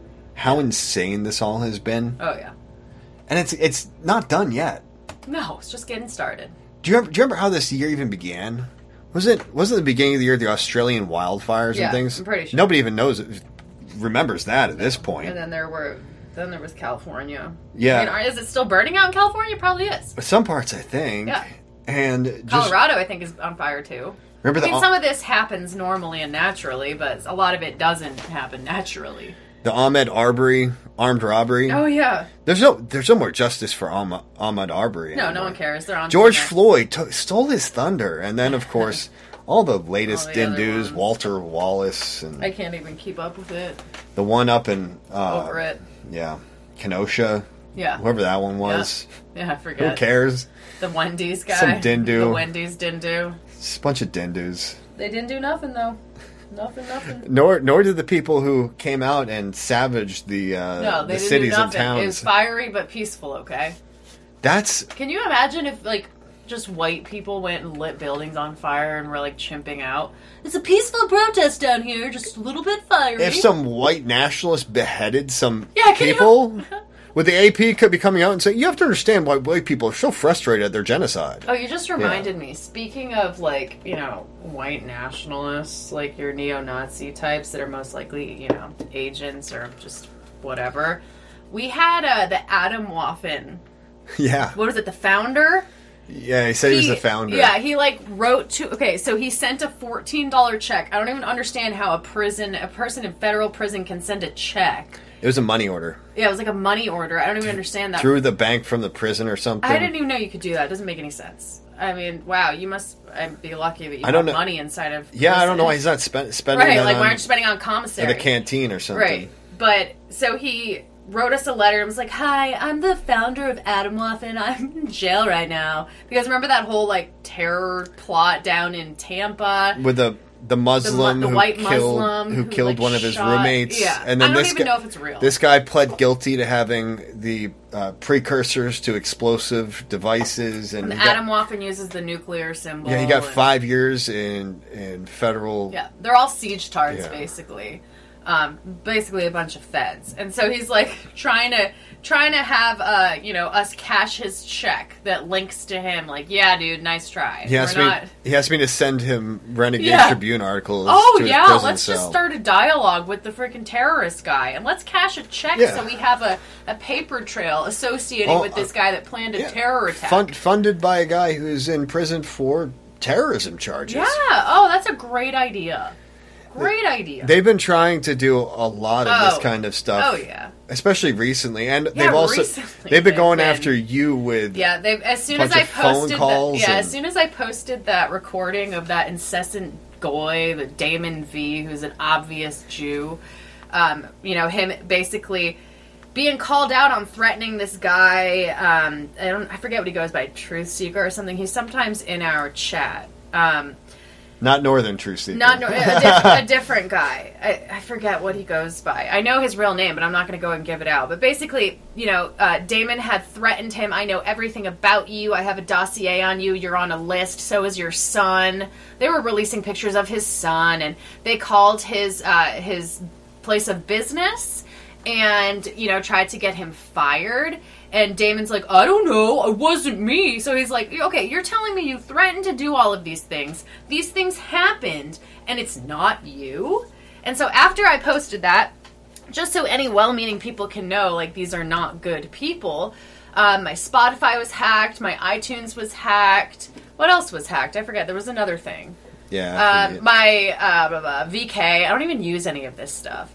how insane this all has been. Oh, yeah. And it's it's not done yet. No, it's just getting started. Do you remember, do you remember how this year even began? Was it wasn't it the beginning of the year the Australian wildfires Yeah, and things? I'm pretty sure. Nobody even knows it, remembers that at this point. And then there were, then there was California. Yeah. I mean, are- is it still burning out in California? Probably is. Some parts, I think. Yeah. And just, Colorado, I think, is on fire too. Remember I mean, the- some of this happens normally and naturally, but a lot of it doesn't happen naturally. the Ahmed Arbery armed robbery. Oh yeah. There's no there's no more justice for Ahmed, Ahmed Arbery. No, no anymore. one cares. They're on George to the next. Floyd t- stole his thunder, and then of course all the latest All the other Dindus, ones. Walter Wallace, and I can't even keep up with it. the one up in uh, Over it. yeah, Kenosha. Yeah. Whoever that one was. Yeah, I forget. Who cares? The Wendy's guy. Some Dindu. The Wendy's Dindu. It's a bunch of Dindus. They didn't do nothing though. Nothing, nothing. Nor nor did the people who came out and savaged the uh, No, they the didn't cities do and nothing. It towns. was fiery but peaceful. Okay. That's Can you imagine if like just white people went and lit buildings on fire and were like chimping out? It's a peaceful protest down here, just a little bit fiery. if some white nationalist beheaded some Yeah, can you- people. Would the A P could be coming out and saying, you have to understand why white people are so frustrated at their genocide. Oh, you just reminded me. Speaking of, like, you know, white nationalists, like your neo-Nazi types that are most likely, you know, agents or just whatever. We had uh, the Adam Waffen. Yeah. What was it? The founder? Yeah, he said he, was the founder. Yeah, he, like, wrote to... Okay, so he sent a fourteen dollar check. I don't even understand how a prison, a person in federal prison can send a check. It was a money order. Yeah, it was like a money order. I don't even understand that. Through the bank from the prison or something. I didn't even know you could do that. It doesn't make any sense. I mean, wow, you must uh, be lucky that you I don't have know. money inside of Yeah, I don't know why prison. he's not spend, spending Right, that like on, why aren't you spending on commissary? at a canteen or something. Right. But, so he wrote us a letter and was like, hi, I'm the founder of Adam Waffen. I'm in jail right now. Because remember that whole, like, terror plot down in Tampa? With the the Muslim The mu- the who white killed Muslim who who, killed like, one of his shot- roommates. Yeah. And then I don't this even guy, know if it's real. This guy pled guilty to having the uh, precursors to explosive devices, and, And he got- Adam Waffen uses the nuclear symbol. yeah, he got and- five years in in federal. Yeah, they're all siege tards, Yeah. basically. Um, basically a bunch of feds. And so he's like trying to trying to have uh, you know, us cash his check that links to him. Like, yeah, dude, nice try. He asked We're me. not... He asked me to send him Renegade Yeah. Tribune articles. Oh to his yeah, prison let's cell. just start a dialogue with the freaking terrorist guy, and let's cash a check Yeah. so we have a, a paper trail associating Oh, with this guy that planned a yeah. terror attack. Fund, funded by a guy who's in prison for terrorism charges. Yeah. Oh, that's a great idea. Great idea. They've been trying to do a lot of Oh. this kind of stuff. Oh yeah. Especially recently, and Yeah, they've also recently they've been they've going been- after you with Yeah, they as soon bunch as I of phone posted calls that, yeah, and- as soon as I posted that recording of that incessant goy, the Damon V, who's an obvious Jew, um, you know, him basically being called out on threatening this guy. Um, I don't, I forget what he goes by, Truth Seeker or something. He's sometimes in our chat. Um, not Northern Truth Seeker. not a, di- a different guy. I, I forget what he goes by. I know his real name, but I'm not going to go and give it out. But basically, you know, uh, Damon had threatened him. I know everything about you. I have a dossier on you. You're on a list. So is your son. They were releasing pictures of his son, and they called his uh, his place of business and, you know, tried to get him fired. And Damon's like, I don't know, it wasn't me. So he's like, okay, you're telling me you threatened to do all of these things. These things happened, and it's not you? And so after I posted that, just so any well-meaning people can know, like, these are not good people, um, my Spotify was hacked, my iTunes was hacked. What else was hacked? I forget. There was another thing. Yeah. I Uh, my uh, blah, blah, V K, I don't even use any of this stuff.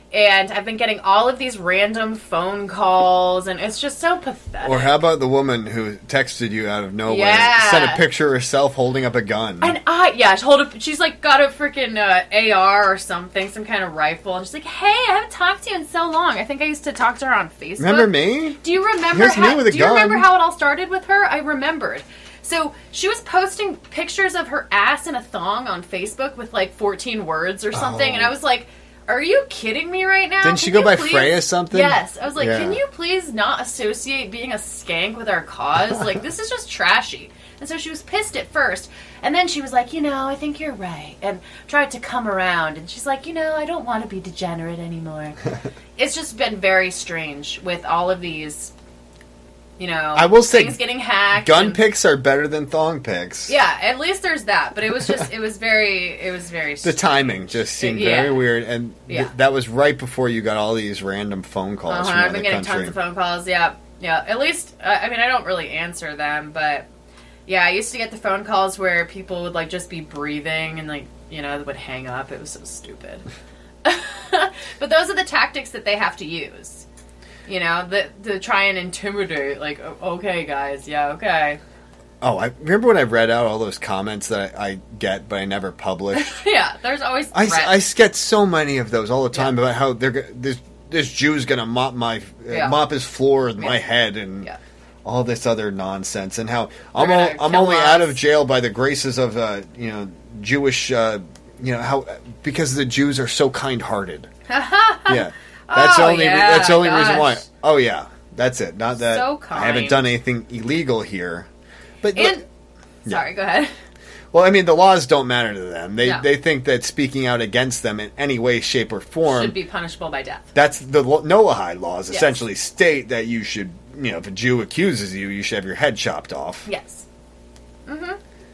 And I've been getting all of these random phone calls, and it's just so pathetic. Or how about the woman who texted you out of nowhere, Yeah. sent a picture of herself holding up a gun? And I, yeah, she hold up, she's like got a freaking uh, A R or something, some kind of rifle. And she's like, hey, I haven't talked to you in so long. I think I used to talk to her on Facebook. Remember me? Do you remember Here's how, me with a do you gun. remember how it all started with her? I remembered. So she was posting pictures of her ass in a thong on Facebook with like fourteen words or something. Oh. And I was like, are you kidding me right now? Didn't she Can go you by please- Freya something? Yes. I was like, Yeah. can you please not associate being a skank with our cause? Like, this is just trashy. And so she was pissed at first. And then she was like, you know, I think you're right. And tried to come around. And she's like, you know, I don't want to be degenerate anymore. It's just been very strange with all of these, you know, I will say, things getting hacked. gun and- pics are better than thong pics. Yeah, at least there's that. But it was just, it was very, it was very The timing just seemed Yeah. very weird, and th- Yeah. that was right before you got all these random phone calls Uh-huh, from I've other been getting country. tons of phone calls. Yeah, yeah. At least, uh, I mean, I don't really answer them, but yeah, I used to get the phone calls where people would like just be breathing and like, you know, they would hang up. It was so stupid. But those are the tactics that they have to use. You know, the, to try and intimidate. Like, o- okay, guys, yeah, okay. Oh, I remember when I read out all those comments that I, I get, but I never publish. Yeah, there's always I, threats. I get so many of those all the time about how they're go- this this Jew's gonna mop my uh, Yeah. mop his floor with my Yeah. head and Yeah. all this other nonsense, and how I'm gonna o- I'm kill only us. out of jail by the graces of uh, you know Jewish uh, you know how because the Jews are so kind-hearted. Yeah, that's the Oh, only yeah, that's the only reason gosh. why. Oh yeah, that's it. Not that So I haven't kind. done anything illegal here, but And, look- sorry, go ahead. well, I mean, the laws don't matter to them. They No. they think that speaking out against them in any way, shape, or form Should be punishable by death. that's the lo- Noahide laws. Yes. Essentially, state that you should, you know, if a Jew accuses you, you should have your head chopped off. Yes. Mm-hmm.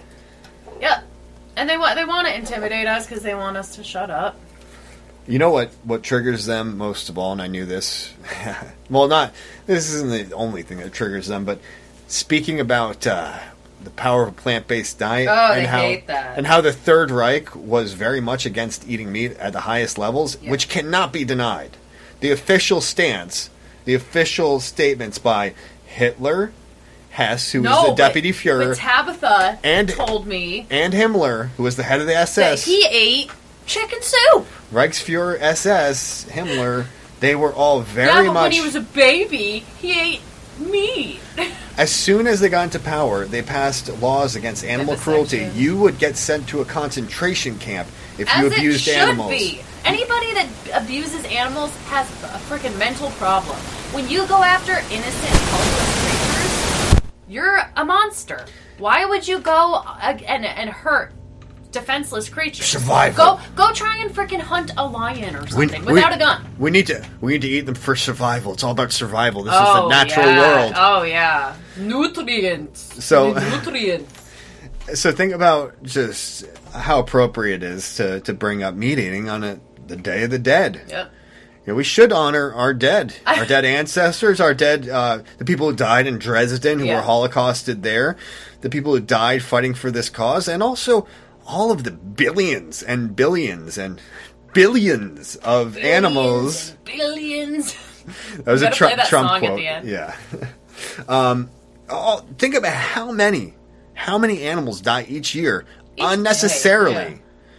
Yep. And they want they want to intimidate us because they want us to shut up. You know what? What triggers them most of all, and I knew this. well, not this isn't the only thing that triggers them, but speaking about uh, the power of a plant-based diet, Oh, and they how hate that. and how the Third Reich was very much against eating meat at the highest levels, Yeah. which cannot be denied. The official stance, the official statements by Hitler, Hess, who was the but- deputy Fuhrer, But Tabitha and- told me and Himmler, who was the head of the S that S, he ate chicken soup. Reichsfuhrer S S, Himmler, they were all very yeah, but much... when he was a baby, he ate meat. As soon as they got into power, they passed laws against animal cruelty. Vivisection. You would get sent to a concentration camp if As you it abused should animals. be. Anybody that abuses animals has a freaking mental problem. When you go after innocent, helpless creatures, you're a monster. Why would you go uh, and, and hurt defenseless creatures? Survival. Go go try and freaking hunt a lion or We- something we- without a gun. We need to we need to eat them for survival. It's all about survival. This is oh, the natural yeah. world. Oh yeah, nutrients. So- nutrients. So think about just how appropriate it is to, to bring up meat eating on a, the Day of the Dead. Yep. You know, we should honor our dead, our dead ancestors, our dead, uh, the people who died in Dresden, who Yeah. were holocausted there, the people who died fighting for this cause, and also all of the billions and billions and billions of animals. Billions. That was You a gotta Trump, play that Trump song at quote. the end. Yeah. um, oh, think about how many, how many animals die each year Each unnecessarily day, yeah.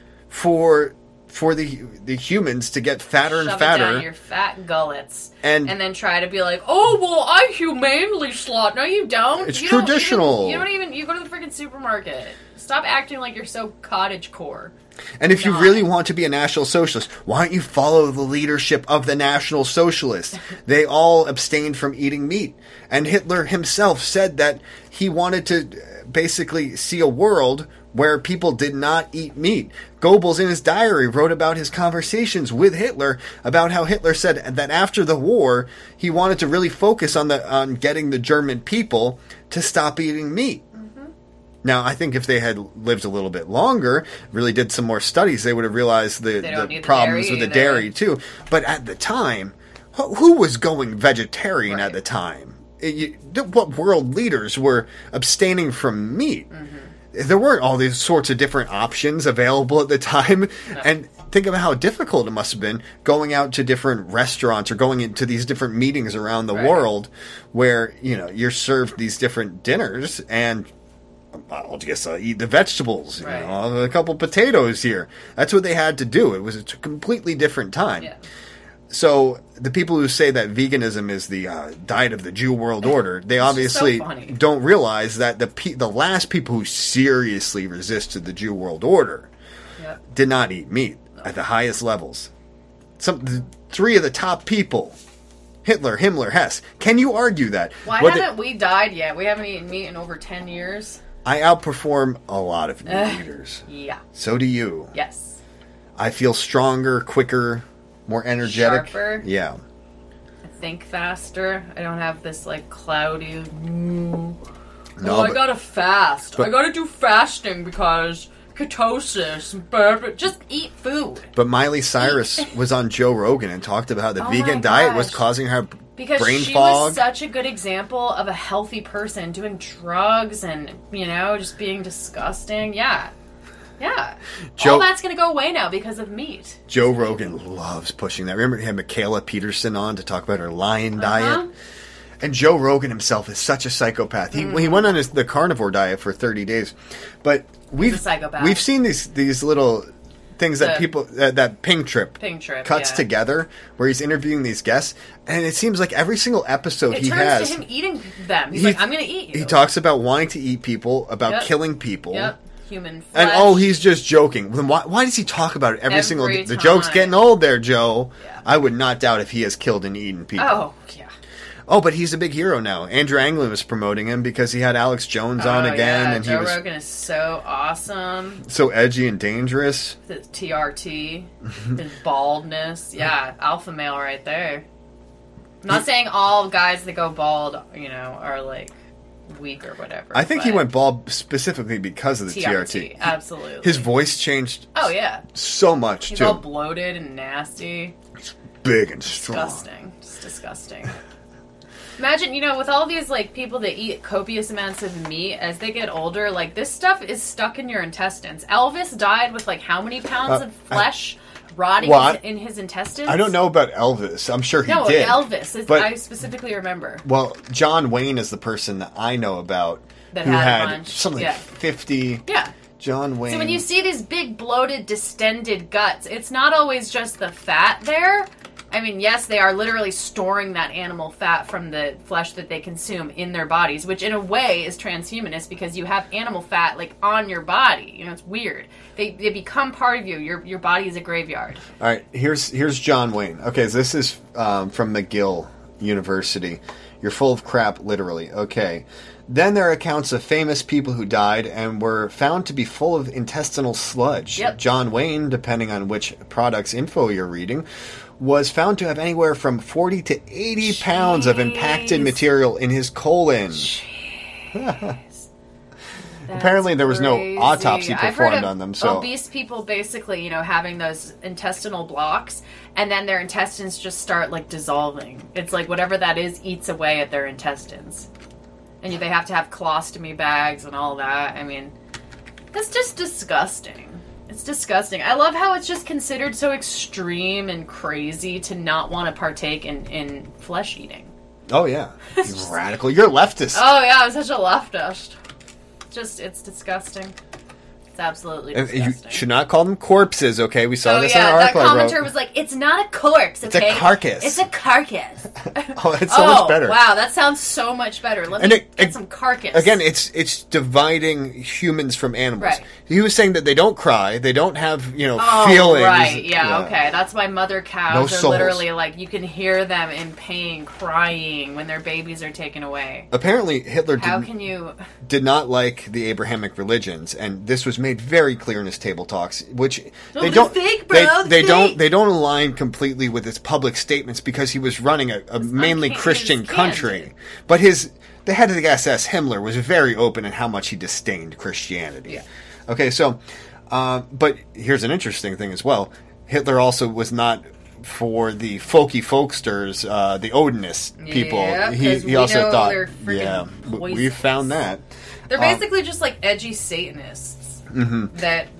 for for the the humans to get fatter and Shove it fatter. down your fat gullets, And- and then try to be like, "Oh well, I humanely slaughter." No, you don't. It's you don't traditional. Even, you don't even. You go to the freaking supermarket. Stop acting like you're so cottage core. And if you not. really want to be a National Socialist, why don't you follow the leadership of the National Socialists? They all abstained from eating meat. And Hitler himself said that he wanted to basically see a world where people did not eat meat. Goebbels, in his diary, wrote about his conversations with Hitler, about how Hitler said that after the war, he wanted to really focus on the on getting the German people to stop eating meat. Now, I think if they had lived a little bit longer, really did some more studies, they would have realized the, They don't the need the problems dairy with the either. dairy, too. But at the time, who, who was going vegetarian Right. at the time? It- you- th- what world leaders were abstaining from meat? Mm-hmm. There weren't all these sorts of different options available at the time. And think of how difficult it must have been going out to different restaurants or going into these different meetings around the Right. world where, you know, you're served these different dinners and I'll just uh, eat the vegetables, you Right. know, I'll have a couple potatoes here. That's what they had to do. It was a t- completely different time. Yeah. So the people who say that veganism is the uh, diet of the Jew world order, they obviously so funny. don't realize that the pe- the last people who seriously resisted the Jew world order Yep. did not eat meat at the highest levels. Some th- three of the top people: Hitler, Himmler, Hess. Can you argue that? Why What haven't we died yet? We haven't eaten meat in over ten years. I outperform a lot of meat Ugh. eaters. Yeah. So do you. Yes. I feel stronger, quicker, more energetic. Sharper. Yeah. I think faster. I don't have this like cloudy. Mm, No, oh, I but- gotta fast. but- I gotta do fasting because ketosis. Blah, blah. Just eat food. But Miley Cyrus was on Joe Rogan and talked about how the Oh vegan my diet was gosh. causing her Because brain she fog. was such a good example of a healthy person doing drugs and, you know, just being disgusting. Yeah. Yeah. Joe- All that's going to go away now because of meat. Joe Rogan loves pushing that. Remember he had Michaela Peterson on to talk about her lion Uh-huh. diet? And Joe Rogan himself is such a psychopath. He Mm-hmm. he went on his, the carnivore diet for thirty days. But we've a psychopath. we've seen these these little things that The- people uh, that Ping Trip Ping Trip, cuts yeah. together where he's interviewing these guests, and it seems like every single episode It he turns has to him eating them. He's he- like, I'm going to eat you. he talks about wanting to eat people, about Yep. killing people. Yep. Human flesh. And oh, he's just joking. Then why, why does he talk about it every, Every single day? The time. joke's getting old there, Joe. I would not doubt if he has killed and eaten people. Oh, yeah. Oh, but he's a big hero now. Andrew Anglin was promoting him because he had Alex Jones on Oh, again, yeah. and Joe he was Rogan is so awesome. so edgy and dangerous. His T R T, his baldness. Yeah, alpha male right there. I'm not saying all guys that go bald, you know, are like weak or whatever. I think he but went bald specifically because of the T R T. T R T, absolutely. His voice changed Oh, yeah. so much, He's too. all bloated and nasty. Big and strong. Disgusting. Just disgusting. Imagine, you know, with all these, like, people that eat copious amounts of meat, as they get older, like, this stuff is stuck in your intestines. Elvis died with, like, how many pounds Uh, of flesh rotting well, I- in his intestines? I don't know about Elvis. I'm sure he no, did. Elvis. Is, but- I specifically remember. Well, John Wayne is the person that I know about That who had a had, bunch, something yeah. like fifty. Yeah. John Wayne. So when you see these big, bloated, distended guts, it's not always just the fat there. I mean, yes, they are literally storing that animal fat from the flesh that they consume in their bodies, which in a way is transhumanist because you have animal fat, like, on your body. You know, it's weird. They, they become part of you. Your your body is a graveyard. All right, here's here's John Wayne. Okay, so this is um, from McGill University. You're full of crap, literally. Okay. Then there are accounts of famous people who died and were found to be full of intestinal sludge. Yep. John Wayne, depending on which product's info you're reading, was found to have anywhere from forty to eighty pounds of impacted material in his colon. Apparently there was no Crazy. autopsy I've heard performed of on them. So obese people basically, you know, having those intestinal blocks, and then their intestines just start like dissolving. It's like whatever that is eats away at their intestines, and they have to have colostomy bags and all that. I mean, that's just disgusting. It's disgusting. I love how it's just considered so extreme and crazy to not want to partake in, in flesh eating. oh yeah, you're radical. You're leftist. Oh yeah, I'm such a leftist. Just, it's disgusting. It's absolutely And disgusting. you should not call them corpses, okay? We saw Oh this yeah, in an that article I commenter wrote. was like, "It's not a corpse, It's a okay? carcass." It's a carcass." Oh, that's so oh, much better. Wow, that sounds so much better. Let And me it- get it- some carcass. Again, it's it's dividing humans from animals. Right. He was saying that they don't cry, they don't have, you know, Oh, feelings. right, yeah, okay. That's why mother No cows are souls. literally like, you can hear them in pain, crying when their babies are taken away. Apparently, Hitler How did, can you... did not like the Abrahamic religions, and this was made very clear in his table talks, which Oh, they they're don't fake, bro, they, they're they don't fake. they don't align completely with his public statements because he was running a, a mainly uncanny, Christian it's country. canned. But his the head of the S S, Himmler, was very open in how much he disdained Christianity. Yeah. Okay, so, uh, but here's an interesting thing as well. Hitler also was not for the folky folksters, uh, the Odinist people. Yeah, he 'cause he we also know thought, they're freaking yeah, w- we poisonous. found that. They're Um, basically just like edgy Satanists Mhm. that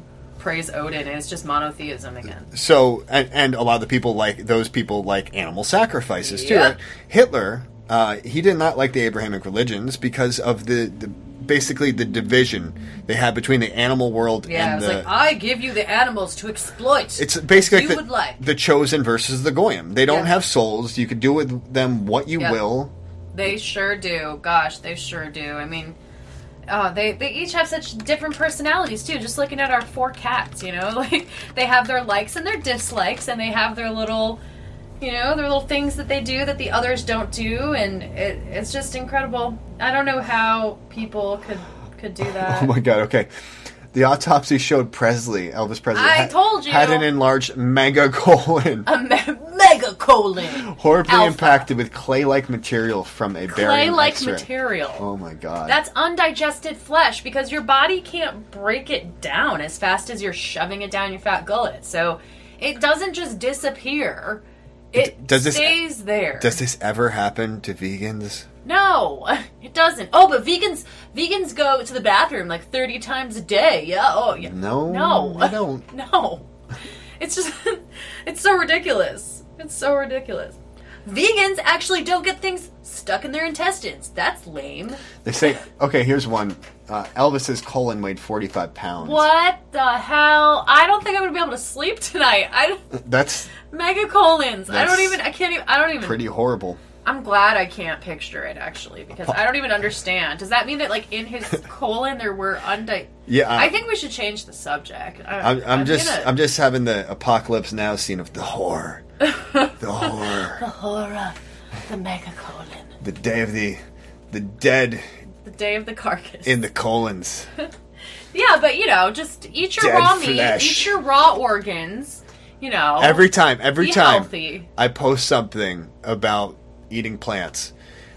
praise Odin, and it's just monotheism again. So, and, and a lot of the people like, those people like animal sacrifices too, Yeah. right? Hitler, uh, he did not like the Abrahamic religions because of the, the basically the division they had between the animal world Yeah, and it was the... like, I give you the animals to exploit. It's basically you like would the, like. the chosen versus the goyim. They don't Yeah. have souls. You could do with them what you Yeah. will. They sure do. Gosh, they sure do. I mean, uh, they they each have such different personalities too. Just looking at our four cats, you know, like they have their likes and their dislikes, and they have their little, you know, their little things that they do that the others don't do, and it, it's just incredible. I don't know how people could could do that. Oh my god! Okay, the autopsy showed Presley, Elvis Presley. I had, told you. had an enlarged megacolon. A me- mega colon. Horribly Alpha. impacted with clay-like material from a barium Clay-like X-ray. material. Oh my god. That's undigested flesh because your body can't break it down as fast as you're shoving it down your fat gullet. So it doesn't just disappear. It Does this- stays there. Does this ever happen to vegans? No, it doesn't. Oh, but vegans vegans go to the bathroom like thirty times a day. Yeah. Oh, yeah. No, No. I don't. No. It's just it's so ridiculous. It's so ridiculous. Vegans actually don't get things stuck in their intestines. That's lame. They say, okay, here's one. Uh, Elvis's colon weighed forty-five pounds. What the hell? I don't think I'm gonna be able to sleep tonight. I don't, That's megacolons. I That's don't even. I can't even. I don't even. pretty horrible. I'm glad I can't picture it actually because I don't even understand. Does that mean that like in his colon there were undi? Yeah, uh, I think we should change the subject. I, I'm, I'm just, gonna- I'm just having the apocalypse now scene of the horror, the horror, the horror, the megacolon, the day of the, the dead the day of the carcass. in the colons. Yeah, but you know, just eat your Dead raw meat, flesh. eat your raw organs. You know, Every time, every be time healthy. I post something about eating plants,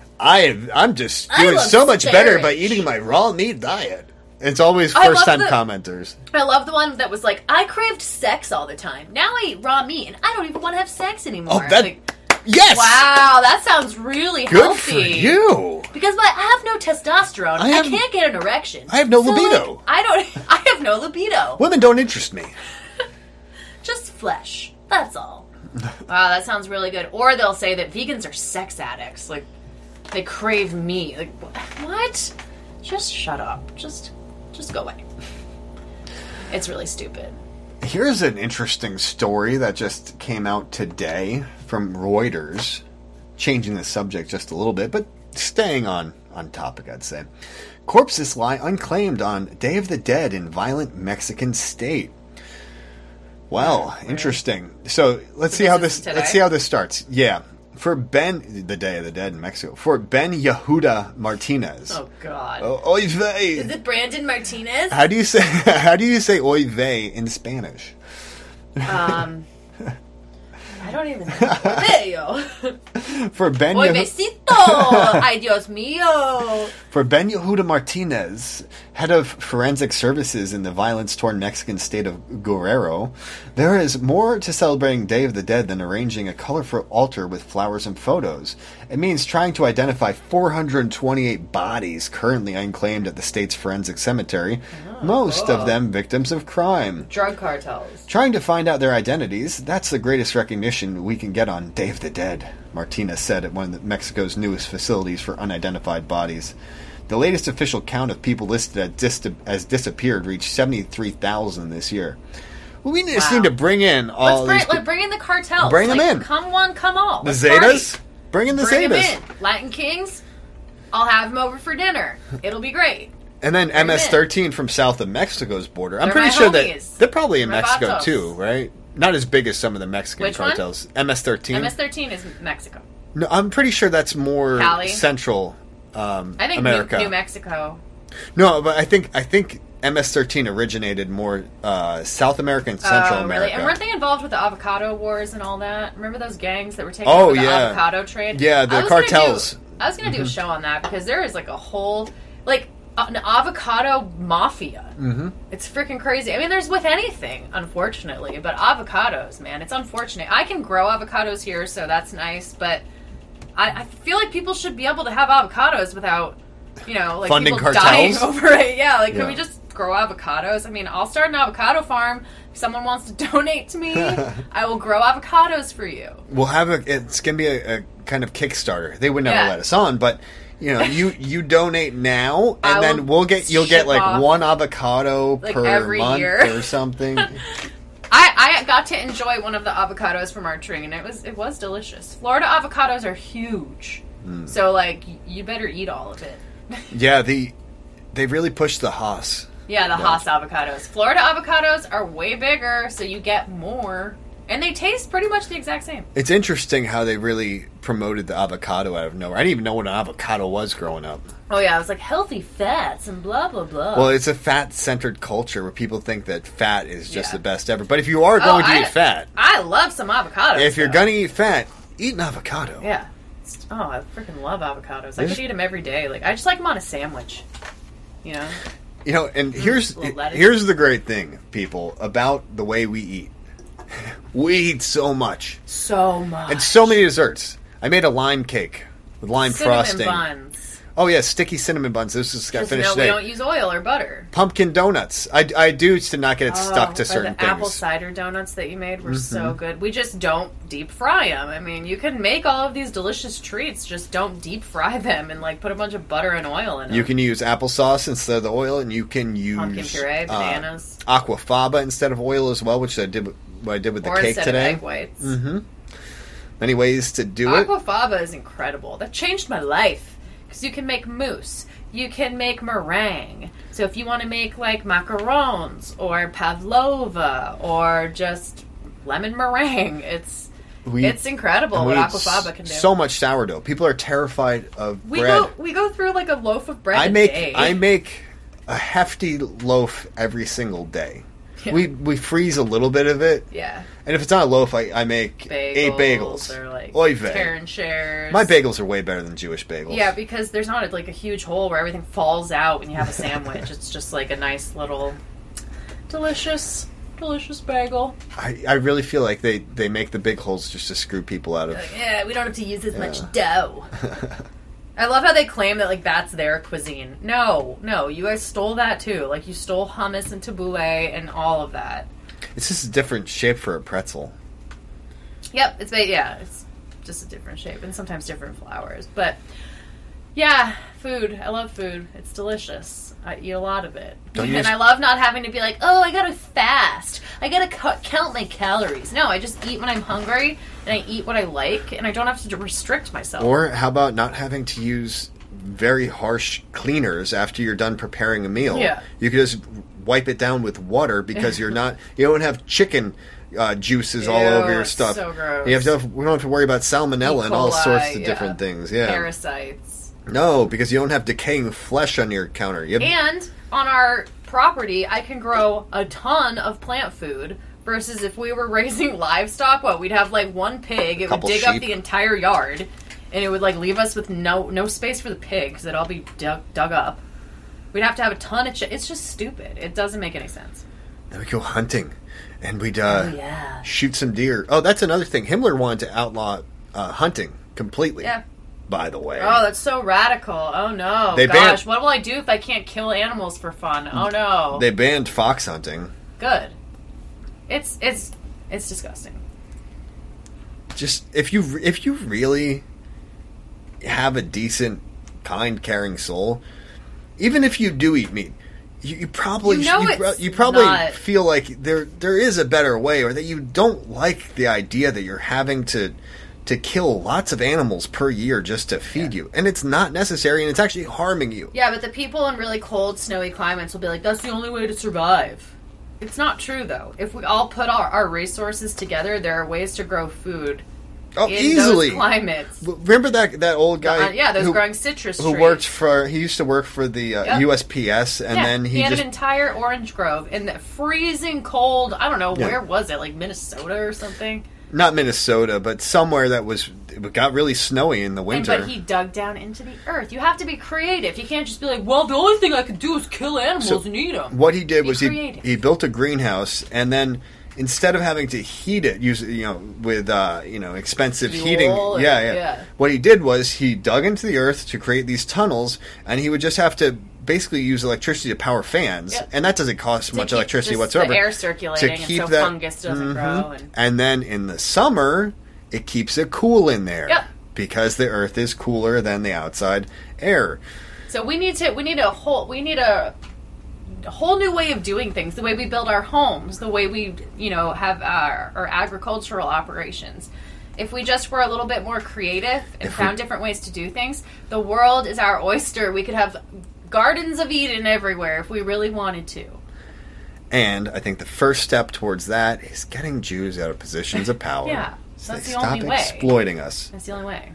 I I'm just I doing love so much better by spinach. eating my raw meat diet. It's always I first time love the- commenters. I love the one that was like, I craved sex all the time. Now I eat raw meat, and I don't even want to have sex anymore. Oh, that Like, yes, wow, that sounds really good healthy. for you. Because my, I have no testosterone. I I, have- can't get an erection. I have no So, libido. like, I don't. I have no libido. Women don't interest me. Just flesh. That's all. Wow, that sounds really good. Or they'll say that vegans are sex addicts. Like, they crave meat. Like, wh- what? Just shut up. Just, just go away. It's really stupid. Here's an interesting story that just came out today from Reuters, changing the subject just a little bit, but staying on, on topic, I'd say. Corpses lie unclaimed on Day of the Dead in violent Mexican state. Well, interesting. So let's So see this how is this today? let's see how this starts. Yeah. For Ben, the Day of the Dead in Mexico. For Ben Yehuda Martinez. Oh God. Oh, oy vey. Is it Brandon Martinez? How do you say how do you say oy vey in Spanish? Um, I don't even know. Bello. For Ben Oy Yehu- besito. Ay Dios mío. For Ben Yehuda Martinez, head of forensic services in the violence-torn Mexican state of Guerrero, there is more to celebrating Day of the Dead than arranging a colorful altar with flowers and photos. It means trying to identify four hundred twenty-eight bodies currently unclaimed at the state's forensic cemetery, most of them victims of crime. Drug cartels. Trying to find out their identities, that's the greatest recognition we can get on Day of the Dead, Martinez said at one of Mexico's newest facilities for unidentified bodies. The latest official count of people listed as, dis- as disappeared reached seventy-three thousand this year. Well, we just Wow. need to bring in all Let's bring, these like, bring in the cartels. Bring 'em Like, in. Come one, come all. The Let's Zetas? party. Bring in the Bring 'em Zetas. in. Latin Kings. I'll have them over for dinner. It'll be great. And then Bring 'em M S in. thirteen from south of Mexico's border. I'm They're pretty my sure homies. that they're probably in They're my Mexico vatos. too, right? Not as big as some of the Mexican Which one? cartels. M S thirteen. M S thirteen is Mexico. No, I'm pretty sure that's more Cali? central um, I think America. New, New Mexico. No, but I think I think M S thirteen originated more uh, South America and Central oh, America. really? And weren't they involved with the avocado wars and all that? Remember those gangs that were taking Oh, over the yeah. avocado trade? Yeah, the I was gonna cartels. do- I was going to do a Mhm. show on that because there is like a whole, like, an avocado mafia. Mm-hmm. It's freaking crazy. I mean, there's with anything, unfortunately, but avocados, man, it's unfortunate. I can grow avocados here, so that's nice, but I, I feel like people should be able to have avocados without, you know, like Funding people cartels? dying over it. Yeah, like, Yeah. can we just grow avocados. I mean, I'll start an avocado farm. If someone wants to donate to me, I will grow avocados for you. We'll have a, it's going to be a, a kind of Kickstarter. They would never Yeah. let us on, but you know, you, you donate now, and I then will we'll get you'll get ship like off, one avocado like, per every month year. or something. I, I got to enjoy one of the avocados from our tree, and it was it was delicious. Florida avocados are huge, Mm. so like you better eat all of it. Yeah, the they really pushed the Haas. Yeah, the Yeah. Haas avocados. Florida avocados are way bigger, so you get more, and they taste pretty much the exact same. It's interesting how they really promoted the avocado out of nowhere. I didn't even know what an avocado was growing up. Oh yeah, it was like healthy fats and blah blah blah. Well, it's a fat-centered culture where people think that fat is just Yeah. the best ever. But if you are going Oh, to I- eat fat, I love some avocados. if you're though. going to eat fat, eat an avocado. Yeah. Oh, I freaking love avocados. I There's- could eat them every day. Like I just like them on a sandwich. You know. You know, and here's little lettuce. here's the great thing, people, about the way we eat. We eat so much. So much. And so many desserts. I made a lime cake with lime Cinnamon frosting. buns. Oh, yeah, sticky cinnamon buns. This just got Because you finished know we today. don't use oil or butter. Pumpkin donuts. I, I do to not get it stuck to Oh, certain or the things. apple cider donuts that you made were so Mhm. good. We just don't deep fry them. I mean, you can make all of these delicious treats, just don't deep fry them and like put a bunch of butter and oil in them. You can use applesauce instead of the oil, and you can use Pumpkin puree, bananas. uh, aquafaba instead of oil as well, which I did. What I did with the or cake instead today. of egg whites. Mm-hmm. Many ways to do it. Aquafaba is incredible. That changed my life. Because you can make mousse. You can make meringue. So if you want to make like macarons or pavlova or just lemon meringue, it's We- it's incredible and what we eat aquafaba can do. So much sourdough. People are terrified of we bread. go we go through like a loaf of bread I a make day. I make a hefty loaf every single day. Yeah. We we freeze a little bit of it. Yeah. And if it's not a loaf, I, I make Bagels eight bagels. or like Oy vey. tear and shares. My bagels are way better than Jewish bagels. Yeah, because there's not like a huge hole where everything falls out when you have a sandwich. It's just like a nice little delicious, delicious bagel. I, I really feel like they, they make the big holes just to screw people out of. Like, yeah, we don't have to use as much Yeah. dough. I love how they claim that like that's their cuisine. No, no, you guys stole that too. Like you stole hummus and tabbouleh and all of that. It's just a different shape for a pretzel. Yep, it's ba- yeah, it's just a different shape and sometimes different flours. But yeah, food. I love food. It's delicious. I eat a lot of it, Don't and you just- I love not having to be like, oh, I gotta fast. I gotta cu- count my calories. No, I just eat when I'm hungry and I eat what I like, and I don't have to restrict myself. Or how about not having to use very harsh cleaners after you're done preparing a meal? Yeah. You could just wipe it down with water because you're not. You don't have chicken uh, juices all Ew, over your it's stuff. so gross. You have to. Have, we don't have to worry about salmonella E. and all coli, sorts of yeah. different things. Yeah. Parasites. No, because you don't have decaying flesh on your counter. You have, And on our property, I can grow a ton of plant food. Versus if we were raising livestock, what we'd have like one pig. It would Couple dig up sheep. the entire yard, and it would like leave us with no no space for the pig because it'd all be dug, dug up. We'd have to have a ton of shit. It's just stupid. It doesn't make any sense. Then we go hunting, and we'd uh, Oh, yeah. shoot some deer. Oh, that's another thing. Himmler wanted to outlaw uh, hunting completely. Yeah. By the way. Oh, that's so radical. Oh no. They Gosh, banned- what will I do if I can't kill animals for fun? Oh no. They banned fox hunting. Good. It's it's it's disgusting. Just if you if you really have a decent, kind, caring soul, even if you do eat meat, you, you probably You know you, it's pro- you probably not- feel like there there is a better way, or that you don't like the idea that you're having to to kill lots of animals per year just to feed you, and it's not necessary, and it's actually harming you. Yeah, but the people in really cold, snowy climates will be like, that's the only way to survive. It's not true, though. If we all put our, our resources together, there are ways to grow food Oh, in easily. those climates. Remember that that old guy? Uh, yeah, those who, growing citrus who trees. worked for. He used to work for the uh, Yep. U S P S, and yeah, then he, he had just an entire orange grove in the freezing cold. I don't know, Yeah. where was it? Like Minnesota or something? not Minnesota, but somewhere that was it got really snowy in the And, winter. but he dug down into the earth. You have to be creative. You can't just be like, well, the only thing I can do is kill animals So and eat them. What he did Be was he creative. he built a greenhouse, and then instead of having to heat it, use you know with uh, you know expensive Fuel heating, or- yeah, yeah, yeah. What he did was he dug into the earth to create these tunnels, and he would just have to basically use electricity to power fans, Yep. and that doesn't cost To much keep electricity just whatsoever. the air circulating, to and keep so that, fungus doesn't Mhm. grow. And, And then in the summer, it keeps it cool in there. Yep. Because the Earth is cooler than the outside air. so we need to we need a whole we need a, a whole new way of doing things. The way we build our homes, the way we you know have our, our agricultural operations. If we just were a little bit more creative and If found we- different ways to do things, the world is our oyster. We could have gardens of Eden everywhere if we really wanted to. And I think the first step towards that is getting Jews out of positions of power. Yeah, So that's they the stop only way. exploiting us. That's the only way.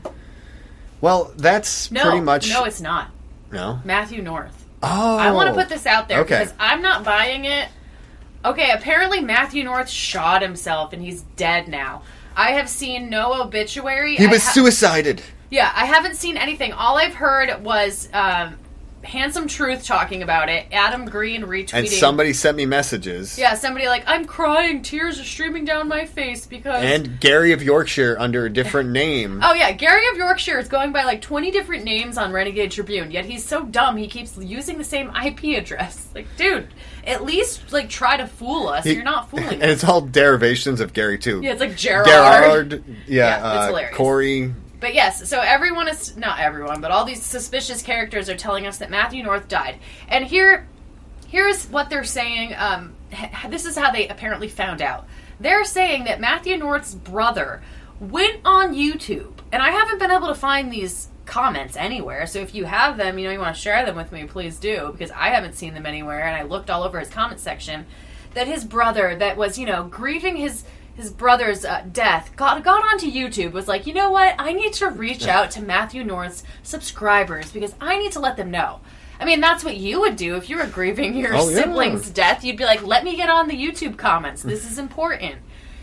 Well, that's No, pretty much... no, it's not. No? Matthew North. Oh. I want to put this out there Okay. because I'm not buying it. Okay, apparently Matthew North shot himself and he's dead now. I have seen no obituary. He I was ha- suicided. Yeah, I haven't seen anything. All I've heard was um, Handsome Truth talking about it. Adam Green retweeting. And somebody sent me messages. Yeah, somebody like, I'm crying, tears are streaming down my face because... And Gary of Yorkshire under a different name. Oh yeah, Gary of Yorkshire is going by like twenty different names on Renegade Tribune, yet he's so dumb he keeps using the same I P address. Like, dude, at least like try to fool us. He- You're not fooling And us. it's all derivations of Gary, too. Yeah, it's like Gerard. Gerard, yeah, Yeah, it's uh, hilarious. Corey. But yes, so everyone is, not everyone, but all these suspicious characters are telling us that Matthew North died. And here, here's what they're saying. Um, h- this is how they apparently found out. They're saying that Matthew North's brother went on YouTube, and I haven't been able to find these comments anywhere, so if you have them, you know, you want to share them with me, please do, because I haven't seen them anywhere, and I looked all over his comment section, that his brother, that was, you know, grieving his his brother's uh, death, got, got onto YouTube, was like, you know what, I need to reach out to Matthew North's subscribers, because I need to let them know. I mean, that's what you would do if you were grieving your Oh, yeah. sibling's death. You'd be like, let me get on the YouTube comments. This is important.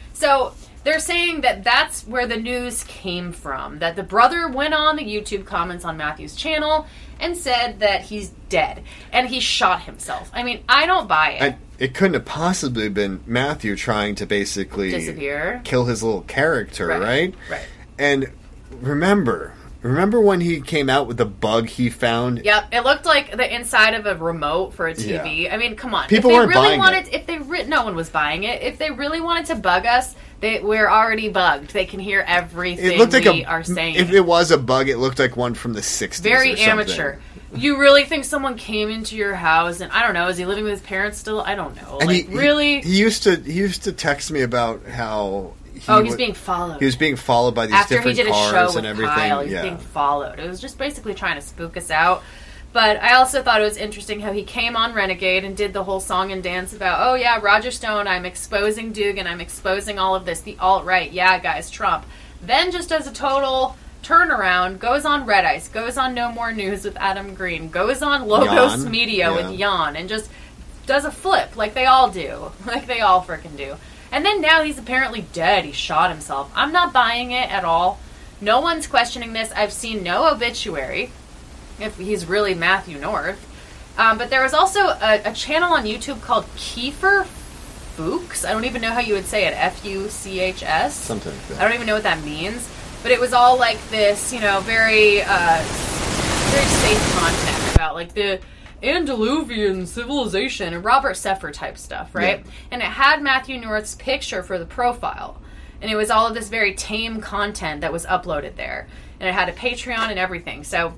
So they're saying that that's where the news came from, that the brother went on the YouTube comments on Matthew's channel and said that he's dead, and he shot himself. I mean, I don't buy it. I, it couldn't have possibly been Matthew trying to basically Disappear. kill his little character, Right, right? right. And remember, remember when he came out with the bug he found? Yep, it looked like the inside of a remote for a T V. Yeah. I mean, come on. People if they weren't really buying wanted, it. If they re- no one was buying it. If they really wanted to bug us, they we're already bugged. They can hear everything It looked like we a. are saying. If it was a bug, it looked like one from the sixties. Very or something. amateur. You really think someone came into your house and I don't know? Is he living with his parents still? I don't know. And like he, really? he, he used to. He used to text me about how. He oh, he's would- being followed. He was being followed by these After he different did a cars show with and everything. Kyle, he's yeah. being followed. It was just basically trying to spook us out. But I also thought it was interesting how he came on Renegade and did the whole song and dance about, oh yeah, Roger Stone, I'm exposing Dugan, I'm exposing all of this, the alt-right, yeah guys, Trump. Then just as a total turnaround, goes on Red Ice, goes on No More News with Adam Green, goes on Logos Jan, Media yeah. with Jan, and just does a flip like they all do. Like they all frickin' do. And then now he's apparently dead. He shot himself. I'm not buying it at all. No one's questioning this. I've seen no obituary, if he's really Matthew North. Um, but there was also a, a channel on YouTube called Kiefer Fuchs. I don't even know how you would say it. F U C H S? Something like that. I don't even know what that means. But it was all like this, you know, very, uh, very safe content about like the Andaluvian civilization and Robert Seffer type stuff, right? Yeah. And it had Matthew North's picture for the profile. And it was all of this very tame content that was uploaded there. And it had a Patreon and everything. So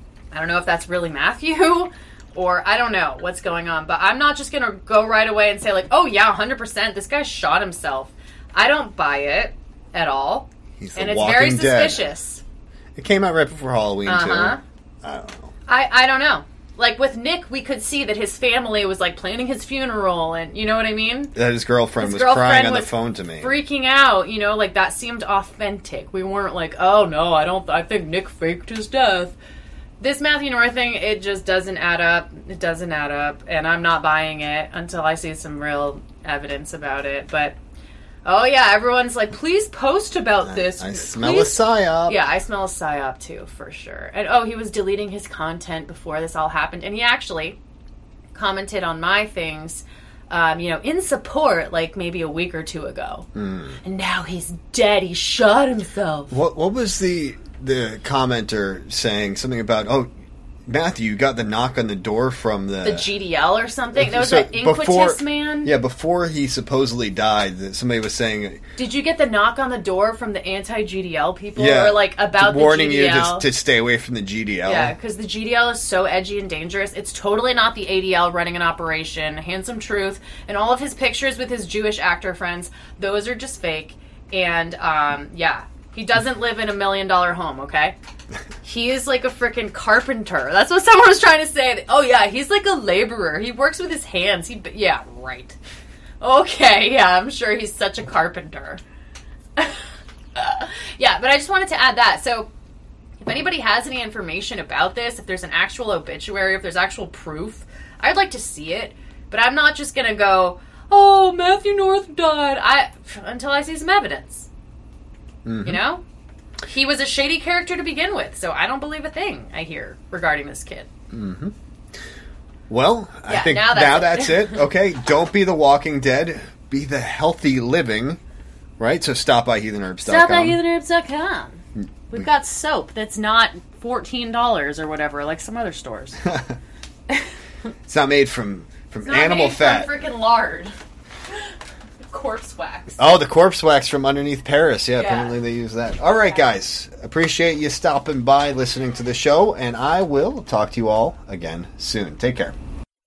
I don't know if that's really Matthew or I don't know what's going on. But I'm not just going to go right away and say like, oh yeah, one hundred percent, this guy shot himself. I don't buy it at all. He's the and it's Walking very Dead. suspicious. It came out right before Halloween Uh-huh. too. I don't know. I, I don't know. Like with Nick, we could see that his family was like planning his funeral and you know what I mean? That his girlfriend His was girlfriend crying on the was phone to me. Freaking out, you know, like that seemed authentic. We weren't like, oh no, I don't, I think Nick faked his death. This Matthew North thing, it just doesn't add up. It doesn't add up, and I'm not buying it until I see some real evidence about it. But, oh yeah, everyone's like, please post about this. I smell Please- a psyop. Yeah, I smell a psyop too, for sure. And oh, he was deleting his content before this all happened, and he actually commented on my things, um, you know, in support, like maybe a week or two ago. Mm. And now he's dead. He shot himself. What What was the the commenter saying? Something about, oh, Matthew, you got the knock on the door from the... The G D L or something? That was so that Inquitus before, man? Yeah, before he supposedly died, that somebody was saying... Did you get the knock on the door from the anti-G D L people? Yeah. Or, like, about the warning G D L? you to, to stay away from the G D L. Yeah, because the G D L is so edgy and dangerous. It's totally not the A D L running an operation. Handsome Truth and all of his pictures with his Jewish actor friends, those are just fake. And, um, yeah. He doesn't live in a million dollar home, okay? He is like a freaking carpenter. That's what someone was trying to say. Oh, yeah, he's like a laborer. He works with his hands. He, yeah, right. Okay, yeah, I'm sure he's such a carpenter. Yeah, but I just wanted to add that. So, if anybody has any information about this, if there's an actual obituary, if there's actual proof, I'd like to see it. But I'm not just going to go, oh, Matthew North died, I until I see some evidence. Mm-hmm. You know? He was a shady character to begin with, so I don't believe a thing I hear regarding this kid. Mm-hmm. Well, yeah, I think now that's, now it. that's it. Okay, don't be the Walking Dead. Be the healthy living, right? So stop by heathen herbs dot com. Stop by heathen herbs dot com. We've got soap that's not fourteen dollars or whatever, like some other stores. It's not made from, from it's not animal made fat. From freaking lard. Corpse wax. Oh, the corpse wax from underneath Paris. Yeah, yeah, apparently they use that. All right, guys. Appreciate you stopping by, listening to the show, and I will talk to you all again soon. Take care.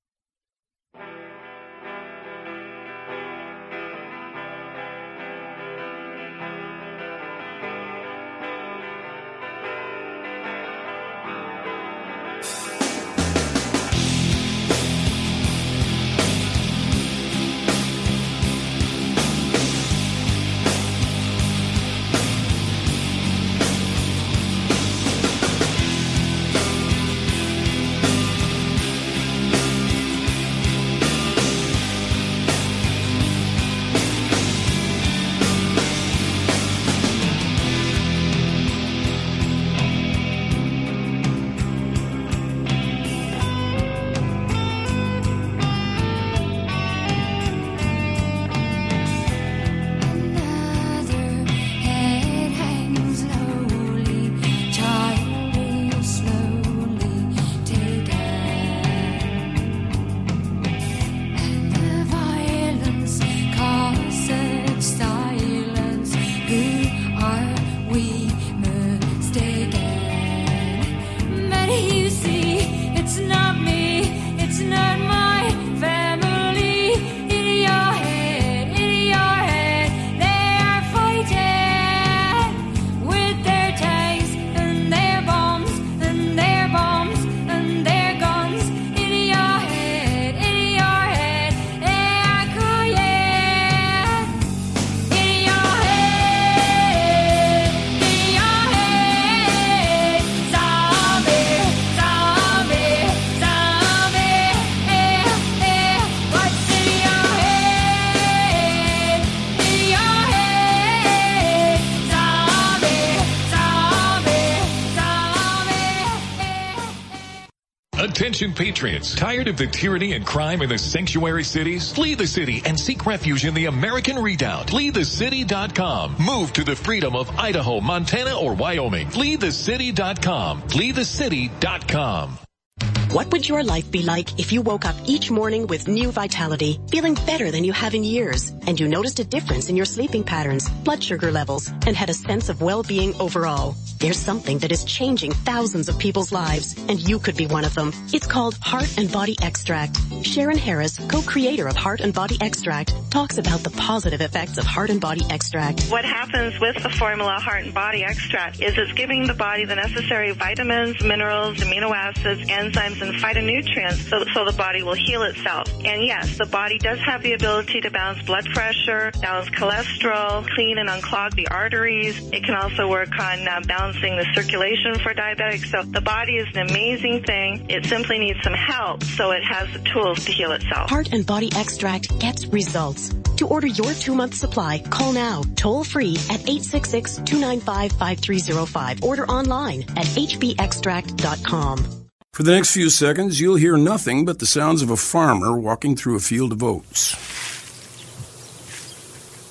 Attention patriots, tired of the tyranny and crime in the sanctuary cities? Flee the city and seek refuge in the American Redoubt. Flee the city dot com. Move to the freedom of Idaho, Montana, or Wyoming. Flee the city dot com. Flee the city dot com. What would your life be like if you woke up each morning with new vitality, feeling better than you have in years, and you noticed a difference in your sleeping patterns, blood sugar levels, and had a sense of well-being overall? There's something that is changing thousands of people's lives, and you could be one of them. It's called Heart and Body Extract. Sharon Harris, co-creator of Heart and Body Extract, talks about the positive effects of Heart and Body Extract. What happens with the formula Heart and Body Extract is it's giving the body the necessary vitamins, minerals, amino acids, enzymes, and phytonutrients so, so the body will heal itself. And yes, the body does have the ability to balance blood pressure, balance cholesterol, clean and unclog the arteries. It can also work on uh, balancing the circulation for diabetics. So the body is an amazing thing. It simply needs some help so it has the tools to heal itself. Heart and Body Extract gets results. To order your two-month supply, call now, toll-free at eight six six, two nine five, five three zero five. Order online at h b extract dot com. For the next few seconds, you'll hear nothing but the sounds of a farmer walking through a field of oats.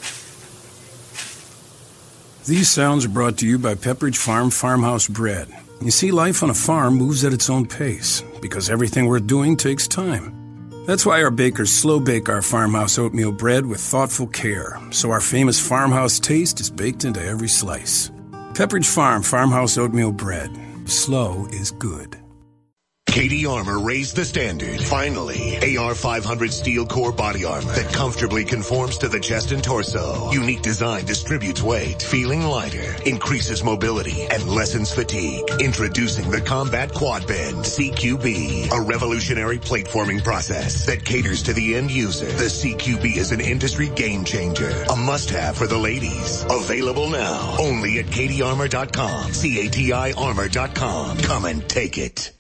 These sounds are brought to you by Pepperidge Farm Farmhouse Bread. You see, life on a farm moves at its own pace because everything we're doing takes time. That's why our bakers slow bake our farmhouse oatmeal bread with thoughtful care, so our famous farmhouse taste is baked into every slice. Pepperidge Farm Farmhouse Oatmeal Bread. Slow is good. K D Armor raised the standard. Finally, A R five hundred steel core body armor that comfortably conforms to the chest and torso. Unique design distributes weight, feeling lighter, increases mobility, and lessens fatigue. Introducing the Combat Quad Bend C Q B, a revolutionary plate forming process that caters to the end user. The C Q B is an industry game changer, a must-have for the ladies. Available now only at K D armor dot com. C A T I armor dot com. Come and take it.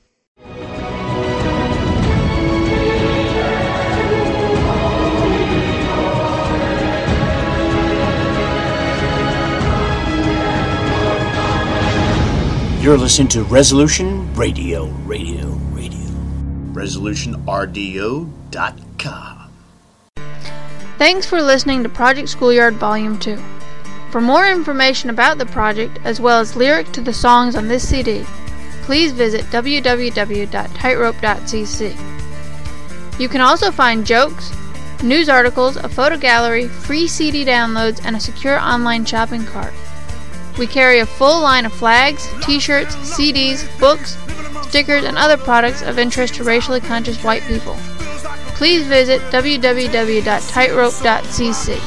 You're listening to Resolution Radio, Radio, Radio. resolution r d o dot com. Thanks for listening to Project Schoolyard Volume two. For more information about the project, as well as lyric to the songs on this C D, please visit w w w dot tightrope dot c c. You can also find jokes, news articles, a photo gallery, free C D downloads, and a secure online shopping cart. We carry a full line of flags, t-shirts, C Ds, books, stickers, and other products of interest to racially conscious white people. Please visit w w w dot tightrope dot c c.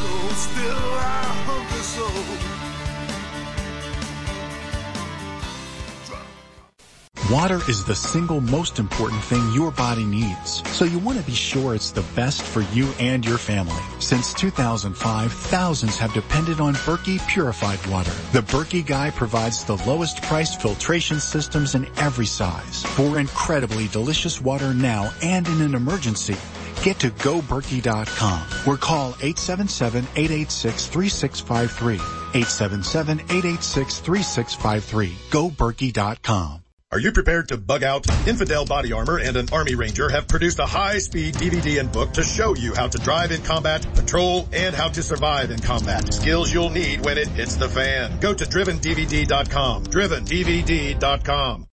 Water is the single most important thing your body needs, so you want to be sure it's the best for you and your family. Since two thousand five, thousands have depended on Berkey purified water. The Berkey Guy provides the lowest priced filtration systems in every size. For incredibly delicious water now and in an emergency, get to go berkey dot com or call eight seven seven, eight eight six, three six five three. eight seven seven, eight eight six, three six five three. go berkey dot com. Are you prepared to bug out? Infidel Body Armor and an Army Ranger have produced a high-speed D V D and book to show you how to drive in combat, patrol, and how to survive in combat. Skills you'll need when it hits the fan. Go to driven d v d dot com. driven d v d dot com.